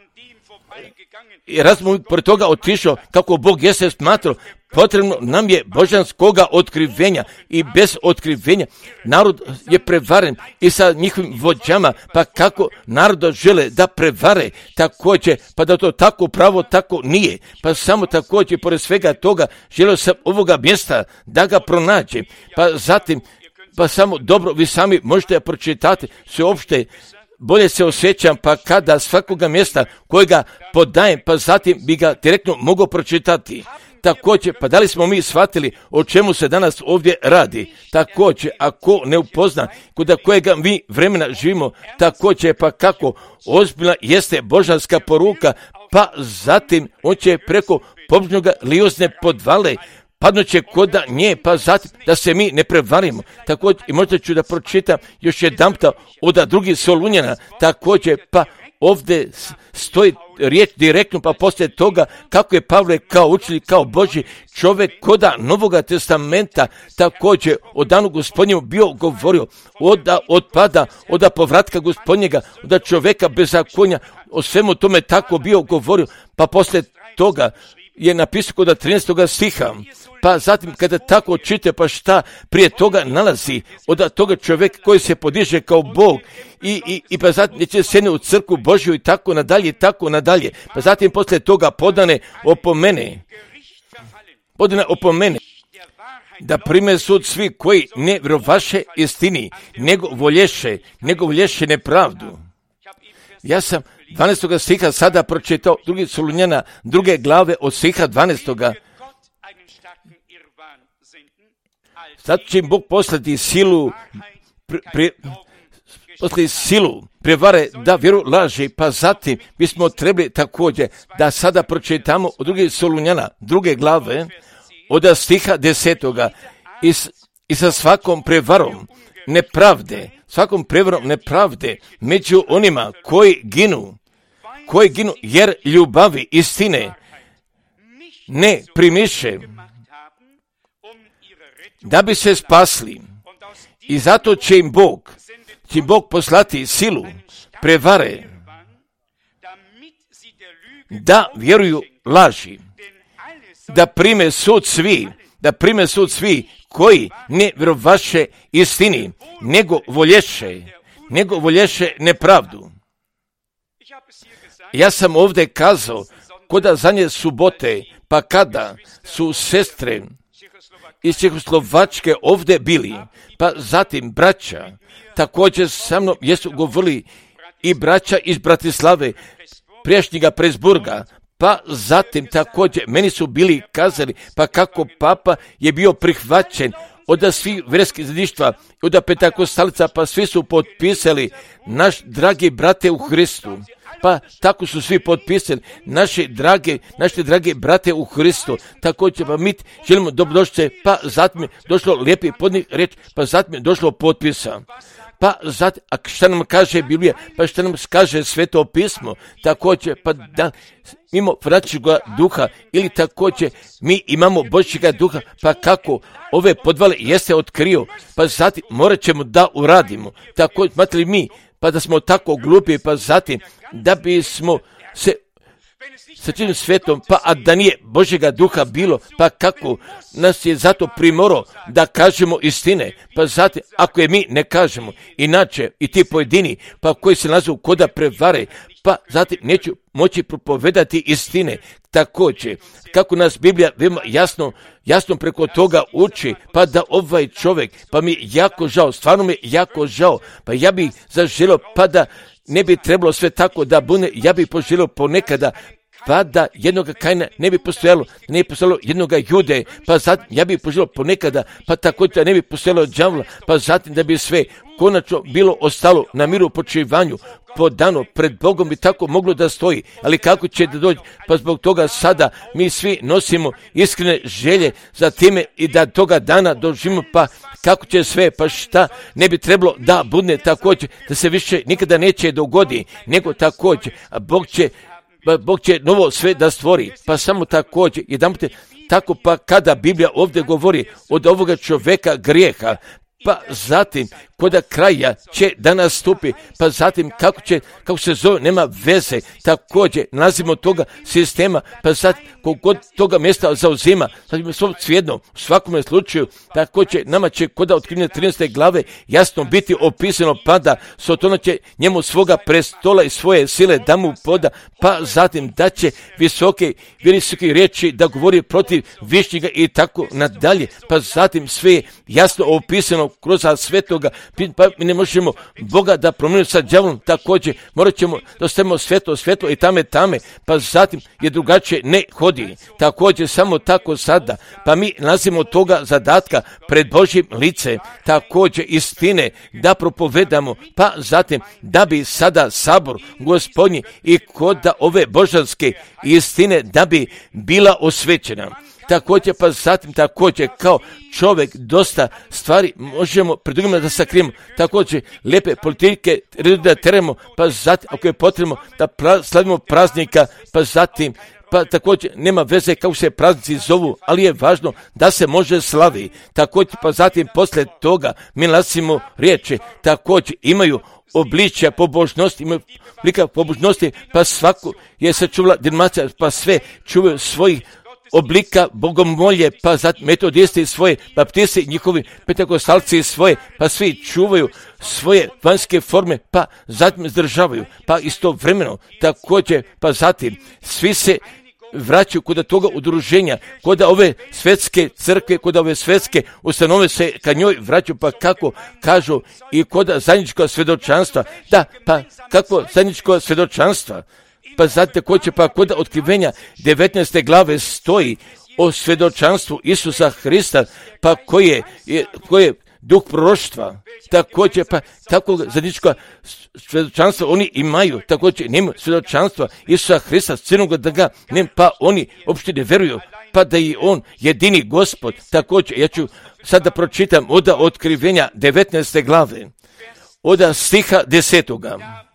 i razum pored toga otišao kako Bog jeste smatrao, potrebno nam je božanskoga otkrivenja i bez otkrivenja narod je prevaren i sa njihovim vođama, pa kako naroda žele da prevare također, pa da to tako pravo tako nije, pa samo također pored svega toga želio sam ovoga mjesta da ga pronađe, pa zatim pa samo dobro vi sami možete pročitati sveopšte. Bolje se osjećam pa kada svakoga mjesta kojega podajem, pa zatim bi ga direktno mogao pročitati. Također, pa da li smo mi shvatili o čemu se danas ovdje radi? Također, ako ne upozna kod kojega mi vremena živimo, također, pa kako ozbiljna jeste božanska poruka, pa zatim on će preko pobožnoga liozne podvale padnuće koda nje, pa zatim da se mi ne prevarimo. Također, i možda ću da pročitam još jedanputa od drugih Solunjana, također, pa ovdje stoji riječ direktno, pa poslije toga kako je Pavle kao učitelj, kao Božji čovjek koda Novoga testamenta, također od danu Gospodnjemu bio govorio, od otpada, od povratka Gospodnjega, od čovjeka bezakonja, o svemu tome tako bio govorio, pa poslije toga je napisao kod trinaestog stiha, pa zatim kada tako čite, pa šta prije toga nalazi od toga čovjeka koji se podiže kao Bog i, i, i pa zatim će sjedne u crkvu Božju i tako nadalje i tako nadalje, pa zatim poslije toga podane opomene, podane opomene da prime sud svi koji ne vjerovaše istini, nego volješe, nego volješe nepravdu. Ja sam dvanaestog stiha sada pročitao drugi Solunjana, druge glave od stiha dvanaestog. Sad će im Bog poslati silu, pre, pre, poslati silu, prevare da vjeru laži, pa zatim bismo trebali također da sada pročitamo od druge Solunjana, druge glave, od stiha desetoga i, i sa svakom prevarom nepravde, svakom prevarom nepravde među onima koji ginu, koji ginu jer ljubavi istine ne primiše da bi se spasli. I zato će im Bog, će im Bog poslati silu, prevare, da vjeruju laži, da prime sud svi, da prime sud svi koji ne vjerovaše istini, nego volješe, nego volješe nepravdu. Ja sam ovdje kazao, koda zadnje subote, pa kada su sestre iz Čehoslovačke ovdje bili, pa zatim braća, također sa mnom jesu govorili i braća iz Bratislave, prijašnjega Presburga, pa zatim također meni su bili kazali, pa kako papa je bio prihvaćen od svih vjerskih zajedništva, od Pentakostalica, pa svi su potpisali naš dragi brate u Hristu. pa tako su svi potpisali, naše drage, naše drage brate u Hristu, također pa mi želimo dobrodošlice, pa zatim je došlo lijepi podnik reč, pa zatim je došlo potpisa. Pa zatim, a šta nam kaže Biblija, pa šta nam kaže Sveto pismo, također, pa da mimo vraćiga duha, ili također mi imamo Božjega duha, pa kako ove podvale jeste otkrio, pa zatim morat ćemo da uradimo, također, smatrali mi, pa da smo tako glupi, pa zatim da bismo se sa čim svetom, pa a da nije Božjega duha bilo, pa kako nas je zato primoro da kažemo istine, pa zatim ako je mi ne kažemo, inače i ti pojedini, pa koji se nazovu koda prevare, pa zatim neću moći propovedati istine. Također, kako nas Biblija veoma jasno, jasno preko toga uči, pa da ovaj čovjek, pa mi je jako žao, stvarno mi je jako žao, pa ja bih zaželio, pa da ne bi trebalo sve tako da bude, ja bih poželio ponekada, pa da jednoga Kaina ne bi postojalo, ne bi postojalo jednoga Jude, pa zatim ja bih poželio ponekada, pa također da ne bi postojalo đavla, pa zatim da bi sve konačno bilo ostalo na miru počivanju, podano pred Bogom bi tako moglo da stoji, ali kako će da dođe, pa zbog toga sada mi svi nosimo iskrene želje za time i da toga dana doživimo, pa kako će sve, pa šta ne bi trebalo da bude također, da se više nikada neće dogodi, nego također, a Bog će Pa Bog će novo sve da stvori, pa samo također, jedanput tako pa kada Biblija ovdje govori od ovoga čovjeka grijeha, pa zatim koda kraja će da nastupi, pa zatim kako će, kako se zove, nema veze, također nazivimo toga sistema, pa sad kogod toga mjesta zauzima, sad ima svoj cvijedno, u svakome slučaju, također nama će koda otkrivene trinaeste glave jasno biti opisano, pa da Sotona će njemu svoga prestola i svoje sile da mu poda, pa zatim da će visoke, visoke riječi da govori protiv višnjega i tako nadalje, pa zatim sve jasno opisano kroz svetoga, pa mi ne možemo Boga da promijenimo sa đavolom, također morat ćemo da ostavimo svetlo, svetlo i tame, tame, pa zatim je drugačije ne hodi. Također samo tako sada, pa mi nalazimo toga zadatka pred Božjim lice, također istine da propovedamo, pa zatim da bi sada sabor Gospodnji i kod da ove božanske istine da bi bila osvećena. Također, pa zatim također kao čovjek dosta stvari možemo pred drugima da sakrijemo. Također, lijepe politike da teremo, pa zatim ako je potrebno da pra, slavimo praznika, pa zatim pa također nema veze kako se praznici zovu, ali je važno da se može slavi. Također, pa zatim poslije toga mi nalazimo riječi, također imaju obličja pobožnosti, imaju oblika pobožnosti, pa svaku je sačuvala denominacija, pa sve čuvaju svojih oblika bogomolje, pa zatim metodisti svoje, baptisti njihovi, pentekostalci svoje, pa svi čuvaju svoje vanjske forme, pa zatim izdržavaju, pa istovremeno također, pa zatim svi se vraćaju kod toga udruženja, kod ove svetske crkve, kod ove svetske ustanove se ka njoj vraćaju, pa kako kažu i kod zajedničkog svjedočanstva, da, pa kako zajedničko svjedočanstva, pa zatim također pa kod otkrivenja devetnaeste glave stoji o svjedočanstvu Isusa Hrista, pa koje je, koje duh proroštva, također pa tako zajedničko svjedočanstvo oni imaju, također nema svjedočanstva Isusa Hrista, crnog da ga nema, pa oni uopšte ne veruju, pa da je on jedini Gospod. Također ja ću sad da pročitam od otkrivenja devetnaeste glave, od stiha desetoga.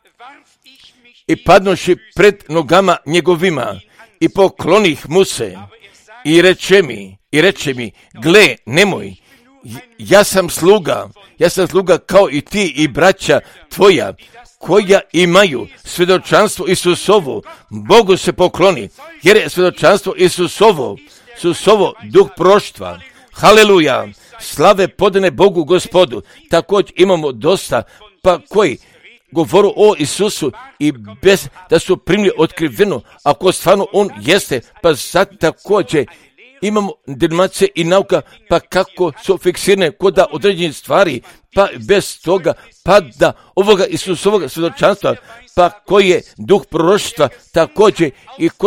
I padnoši pred nogama njegovima i poklonih mu se i reče mi, i reče mi, gle, nemoj, ja sam sluga, ja sam sluga kao i ti i braća tvoja, koja imaju svjedočanstvo Isusovo, Bogu se pokloni, jer je svjedočanstvo Isusovo, Isusovo duh proštva. Haleluja, slave podane Bogu Gospodu. Također imamo dosta, pa koji govoru o Isusu i bez da su primili otkriveno, ako stvarno on jeste, pa sad također imamo denominacije i nauka, pa kako su fiksirane kod određenih stvari, pa bez toga, pa da ovoga Isusovog svjedočanstva, pa koji je duh proroštva, također i kod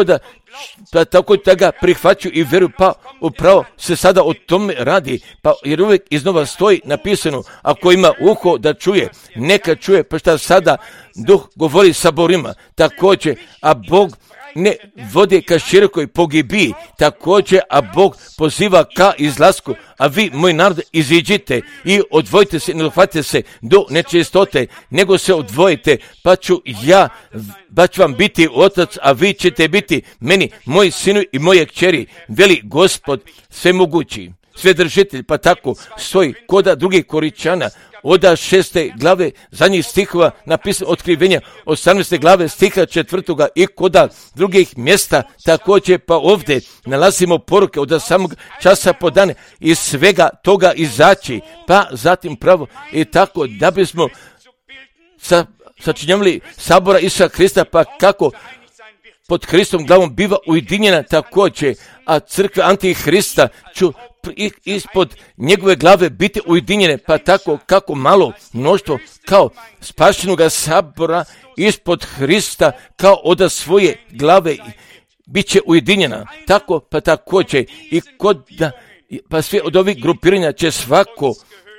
pa tako da ga prihvaćaju i vjeruju, pa upravo se sada o tome radi, pa jer uvijek iznova stoji napisano, ako ima uho da čuje, neka čuje, pa šta sada Duh govori saborima, također, a Bog ne vodi ka širokoj pogibiji, također, a Bog poziva ka izlasku, a vi, moj narod, iziđite i odvojite se, ne dohvatite se do nečistote, nego se odvojite, pa ću ja, pa ću vam biti otac, a vi ćete biti meni, moji sinu i moje kćeri, veli Gospod svemogući, svedržitelj, pa tako stoji koda drugih Koričana, oda šeste glave, zadnjih stihova, napisano otkrivenja, osamnaeste glave, stiha četvrtoga i koda drugih mjesta, također pa ovdje nalazimo poruke od samog časa po dane i svega toga izaći, pa zatim pravo i tako da bismo sa, sačinjavali sabora Isusa Krista, pa kako pod Hristom glavom biva ujedinjena također, a crkva Antihrista ću ispod njegove glave biti ujedinjene, pa tako kako malo mnoštvo kao spašenoga sabora ispod Hrista kao od svoje glave bit će ujedinjena, tako pa također i kod da, pa sve od ovih grupiranja će svako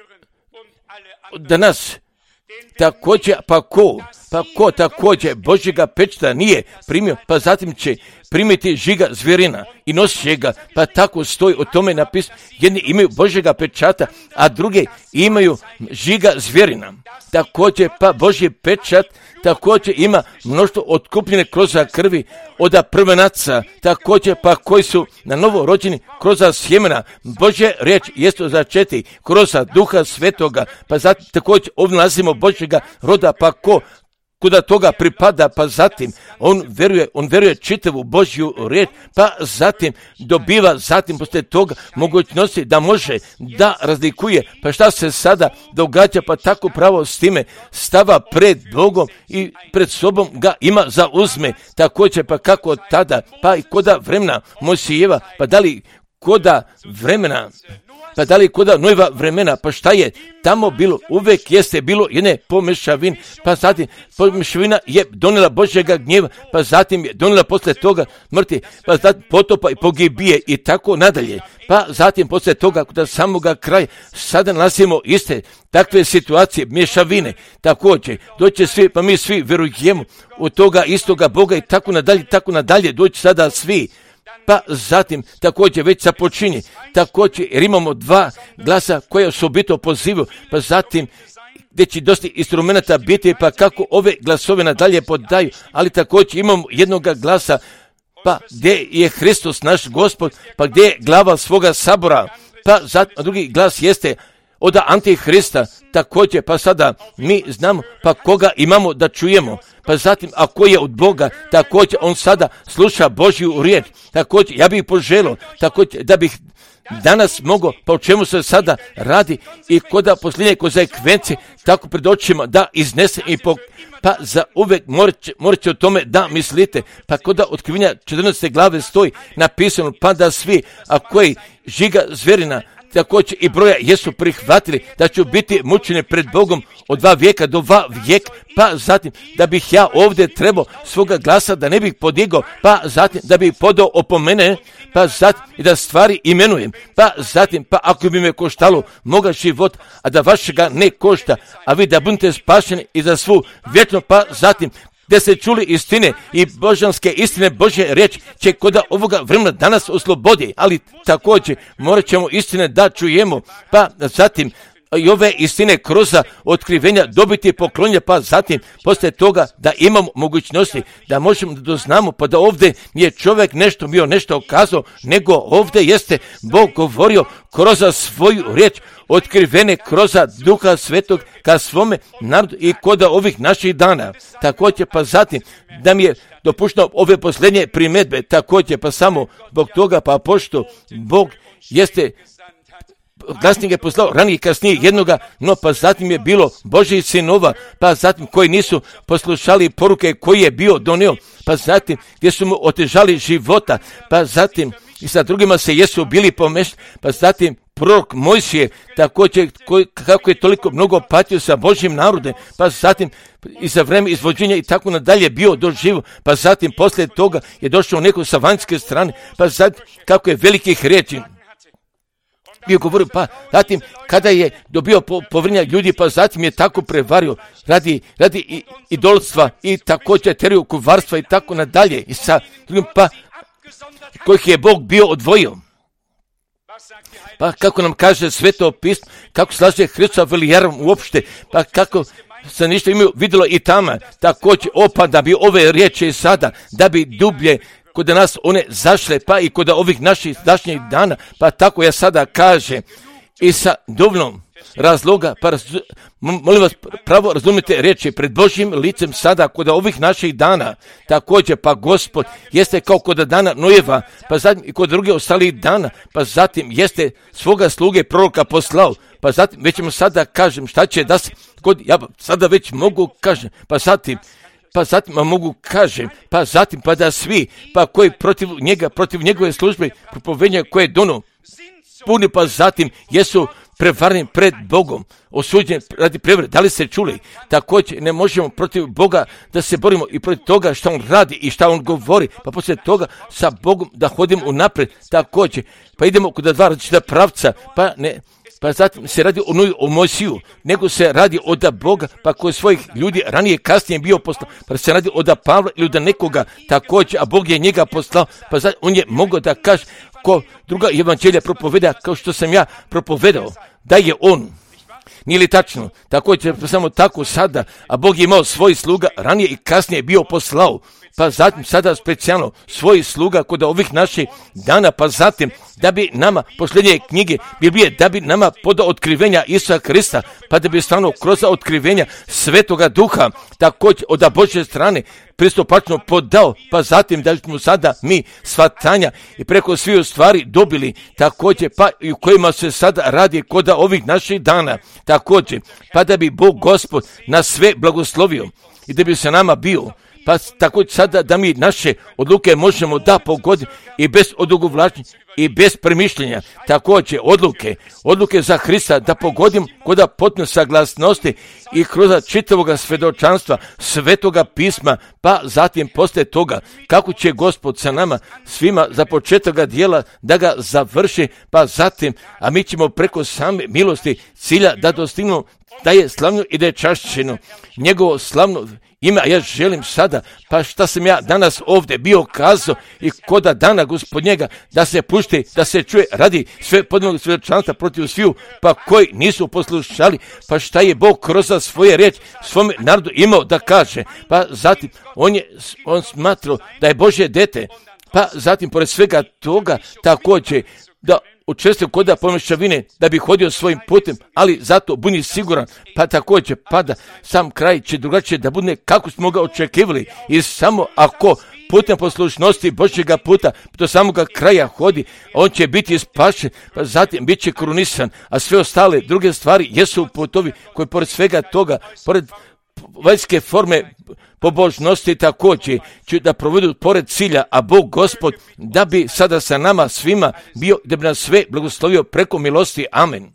danas također, pa ko, pa ko također Božjega pečata nije primio, pa zatim će primiti žiga zvjerina i nosit ga, pa tako stoji o tome napisano, jedni imaju Božjega pečata, a druge imaju žiga zvjerina. Također pa Božji pečat također ima mnoštvo otkupljene kroz krvi od prvenaca, također pa koji su na novo rođeni kroz sjemena. Božja riječ jest začeti kroz Duha Svetoga, pa zatim također ovdje nalazimo Božjega roda, pa ko kuda toga pripada, pa zatim on veruje, on veruje čitavu Božju riječ, pa zatim dobiva, zatim poslije toga mogućnosti da može da razlikuje, pa šta se sada događa, pa tako pravo s time stava pred Bogom i pred sobom ga ima za uzme, također pa kako tada, pa i koda vremena Mojsijeva, pa da li koda vremena, pa da li koda nova vremena, pa šta je tamo bilo, uvijek jeste bilo jedne pomešavine, pa zatim pomešavina je donijela Božjega gnjeva, pa zatim je donijela poslije toga smrti, pa zatim potopa i pogibije i tako nadalje, pa zatim poslije toga kod samoga kraja sada nalazimo iste takve situacije, mješavine, također doće svi, pa mi svi vjerujemo u toga istoga Boga i tako nadalje, tako nadalje, doći sada svi. Pa zatim također već započinje, također jer imamo dva glasa koje osobito pozivaju, pa zatim gdje će dosta instrumenta biti, pa kako ove glasove nadalje podaju, ali također imamo jednoga glasa, pa gdje je Hristos naš Gospod, pa gdje je glava svoga sabora, pa zatim drugi glas jeste od Antihrista, također pa sada mi znamo pa koga imamo da čujemo, pa zatim ako je od Boga, također on sada sluša Božju riječ, također ja bih poželio, također da bih danas mogao, pa o čemu se sada radi i koda posljednje konsekvencije tako pred očima da iznese i po, pa za uvijek morate, morate o tome da mislite, pa koda otkrivenja četrnaeste glave stoji napisano, pa da svi, a koji žiga zvjerina također i broja jesu prihvatili da ću biti mučeni pred Bogom od dva vijeka do dva vijeka, pa zatim da bih ja ovdje trebao svoga glasa da ne bih podigao, pa zatim da bih podao opomene, pa zatim i da stvari imenujem, pa zatim pa ako bi me koštalo moga život, a da vašega ne košta, a vi da budete spašeni i za svu vječno, pa zatim gdje se čuli istine i božanske istine, Božje riječ će koda ovoga vremena danas oslobodi, ali također morat ćemo istine da čujemo, pa zatim i ove istine kroz otkrivenja dobiti poklonje, pa zatim poslije toga da imamo mogućnosti da možemo da doznamo, pa da ovdje nije čovjek nešto bio nešto kazao, nego ovdje jeste Bog govorio kroz svoju riječ, otkrivene kroz Duha Svetog ka svome narodu i kod ovih naših dana. Također pa zatim da mi je dopušteno ove posljednje primjedbe, također pa samo zbog toga, pa pošto Bog jeste glasnik je poslao ranije i kasnije jednoga, no pa zatim je bilo Božjih sinova, pa zatim koji nisu poslušali poruke koji je bio donio, pa zatim gdje su mu otežali života, pa zatim i sa drugima se jesu bili pomešani, pa zatim prorok Mojsije, također kako je toliko mnogo patio sa Božjim narodem, pa zatim i za vreme izvođenja i tako nadalje bio doživo, pa zatim poslije toga je došao neko sa vanjske strane, pa zatim kako je velikih riječi bio govorio, pa zatim kada je dobio po, povrnja ljudi, pa zatim je tako prevario radi, radi i, idolstva i također teoriju kuvarstva i tako nadalje, i sa drugim, pa kojih je Bog bio odvojio. Pa kako nam kaže Sveto pismo, kako slaže Hrista velijarom uopšte, pa kako se ništa imaju vidjelo i tamo, također opa da bi ove riječi sada, da bi dublje kod nas one zašle, pa i kod ovih naših dašnjih dana, pa tako ja sada kaže i sa dovoljnom razloga, pa raz, molim vas pravo razumite riječi pred Božjim licem sada kod ovih naših dana, također pa Gospod jeste kao kod dana Nojeva, pa zatim i kod drugih ostalih dana, pa zatim jeste svoga sluge proroka poslao, pa zatim već ćemo sada kažem šta će da se, kod, ja sada već mogu kažem, pa zatim pa zatim mogu kažem, pa zatim pa da svi, pa koji protiv njega, protiv njegove službe, propovednja koje dono puni, pa zatim jesu prevareni pred Bogom, osuđeni radi prevare. Da li ste čuli? Također ne možemo protiv Boga da se borimo i protiv toga što on radi i što on govori, pa poslije toga sa Bogom da hodimo unaprijed, također, pa idemo kod dva različita pravca, pa ne, pa zatim se radi o, o Mojsiju, nego se radi od Boga, pa koji svojih ljudi ranije kasnije bio poslao, pa se radi od Pavla ili od nekoga također, a Bog je njega poslao, pa zatim on je mogao da kaže ko druga evanđelja propoveda kao što sam ja propovedao, da je on. Nije li tačno? Također samo tako sada, a Bog je imao svoj sluga ranije i kasnije bio poslao, pa zatim sada specijalno svojih sluga kod ovih naših dana, pa zatim da bi nama posljednje knjige Biblije, da bi nama podao otkrivenja Isusa Krista, pa da bi stvarno kroz otkrivenja Svetoga Duha također od Božje strane pristupačno podao, pa zatim da smo sada mi shvatanja i preko svih stvari dobili također, pa i u kojima se sada radi kod ovih naših dana također, pa da bi Bog Gospod nas sve blagoslovio i da bi se nama bio. Pa tako sada da mi naše odluke možemo da pogoditi i bez odugovlačenja i bez premišljenja. Također odluke, odluke za Hrista da pogodim kod potpune saglasnosti i kroz čitavoga svjedočanstva Svetoga pisma, pa zatim poslije toga kako će Gospod sa nama svima za početak dijela da ga završi, pa zatim, a mi ćemo preko same milosti cilja da dostignemo da je slavno i da je čašćeno njegovo slavno ime, a ja želim sada, pa šta sam ja danas ovdje bio kazao i koda dana Gospodnjega da se pušti, da se čuje radi sve podnog svjedočanstva protiv sviju, pa koji nisu poslušali, pa šta je Bog kroz svoje riječi svome narodu imao da kaže, pa zatim on je on smatrao da je Božje dete, pa zatim pored svega toga također da učestvuje kod pomešavine da bi hodio svojim putem, ali zato budi siguran, pa također pada sam kraj će drugačije da bude kako smo ga očekivali i samo ako putem poslušnosti Božjega puta do samoga kraja hodi, on će biti spašen, pa zatim bit će krunisan, a sve ostale druge stvari jesu putovi koji pored svega toga, pored vanjske forme pobožnosti također će da provedu pored cilja, a Bog Gospod da bi sada sa nama svima bio, da bi nas sve blagoslovio preko milosti. Amen.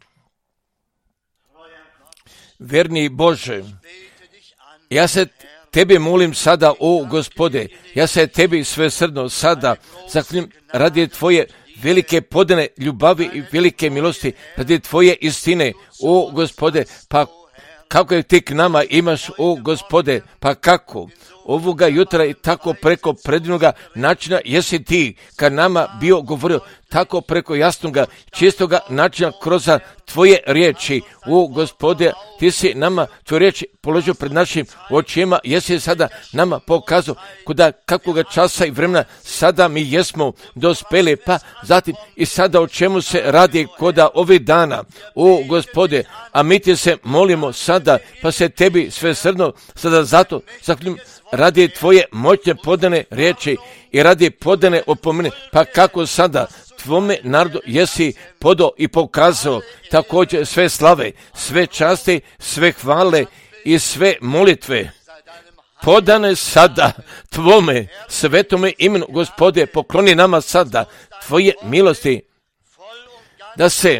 Verni Bože, ja se Tebe molim sada, o Gospode, ja se Tebi svesrdno sada zahvaljujem radi Tvoje velike podane ljubavi i velike milosti, radi Tvoje istine, o Gospode, pa kako je Ti k nama imaš, o Gospode, pa kako ovoga jutra i tako preko predivnoga načina jesi Ti kad nama bio govorio, tako preko jasnoga, čistoga načina kroz Tvoje riječi, o Gospode, Ti si nama Tvoje riječi položio pred našim očima, jesi sada nama pokazao kuda kakvoga časa i vremena sada mi jesmo dospeli, pa zatim i sada o čemu se radi koda ovih dana, o Gospode, a mi Ti se molimo sada, pa se Tebi svesrdno sada zato zahvaljujem radi Tvoje moćne podane riječi i radi podane opomene, pa kako sada Tvome narodu jesi podao i pokazao također sve slave, sve časti, sve hvale i sve molitve podane sada Tvome svetome imenu, Gospode, pokloni nama sada Tvoje milosti da se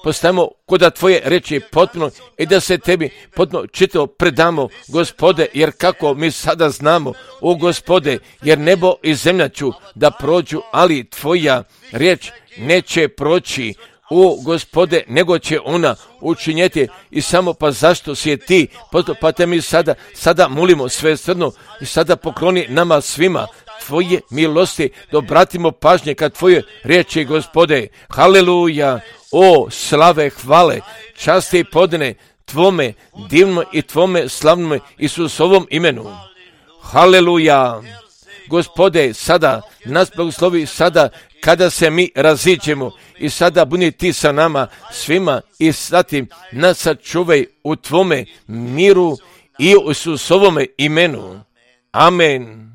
postavimo kod tvoje reči potpuno i da se tebi potpuno čito predamo, Gospode, jer kako mi sada znamo, o Gospode, jer nebo i zemlja ću da prođu, ali tvoja riječ neće proći, o Gospode, nego će ona učinjeti. I samo pa zašto si je ti, pa te mi sada, sada molimo sve srno i sada pokloni nama svima tvoje milosti, da obratimo pažnje kad tvoje riječi, Gospode. Haleluja, o slave, hvale, časti i podne tvome divnom i tvome slavnom Isusovom imenu. Haleluja, Gospode, sada nas blagoslovi, sada kada se mi raziđemo i sada budi ti sa nama svima i zatim nas sačuvaj u tvome miru i u Isusovom imenu. Amen.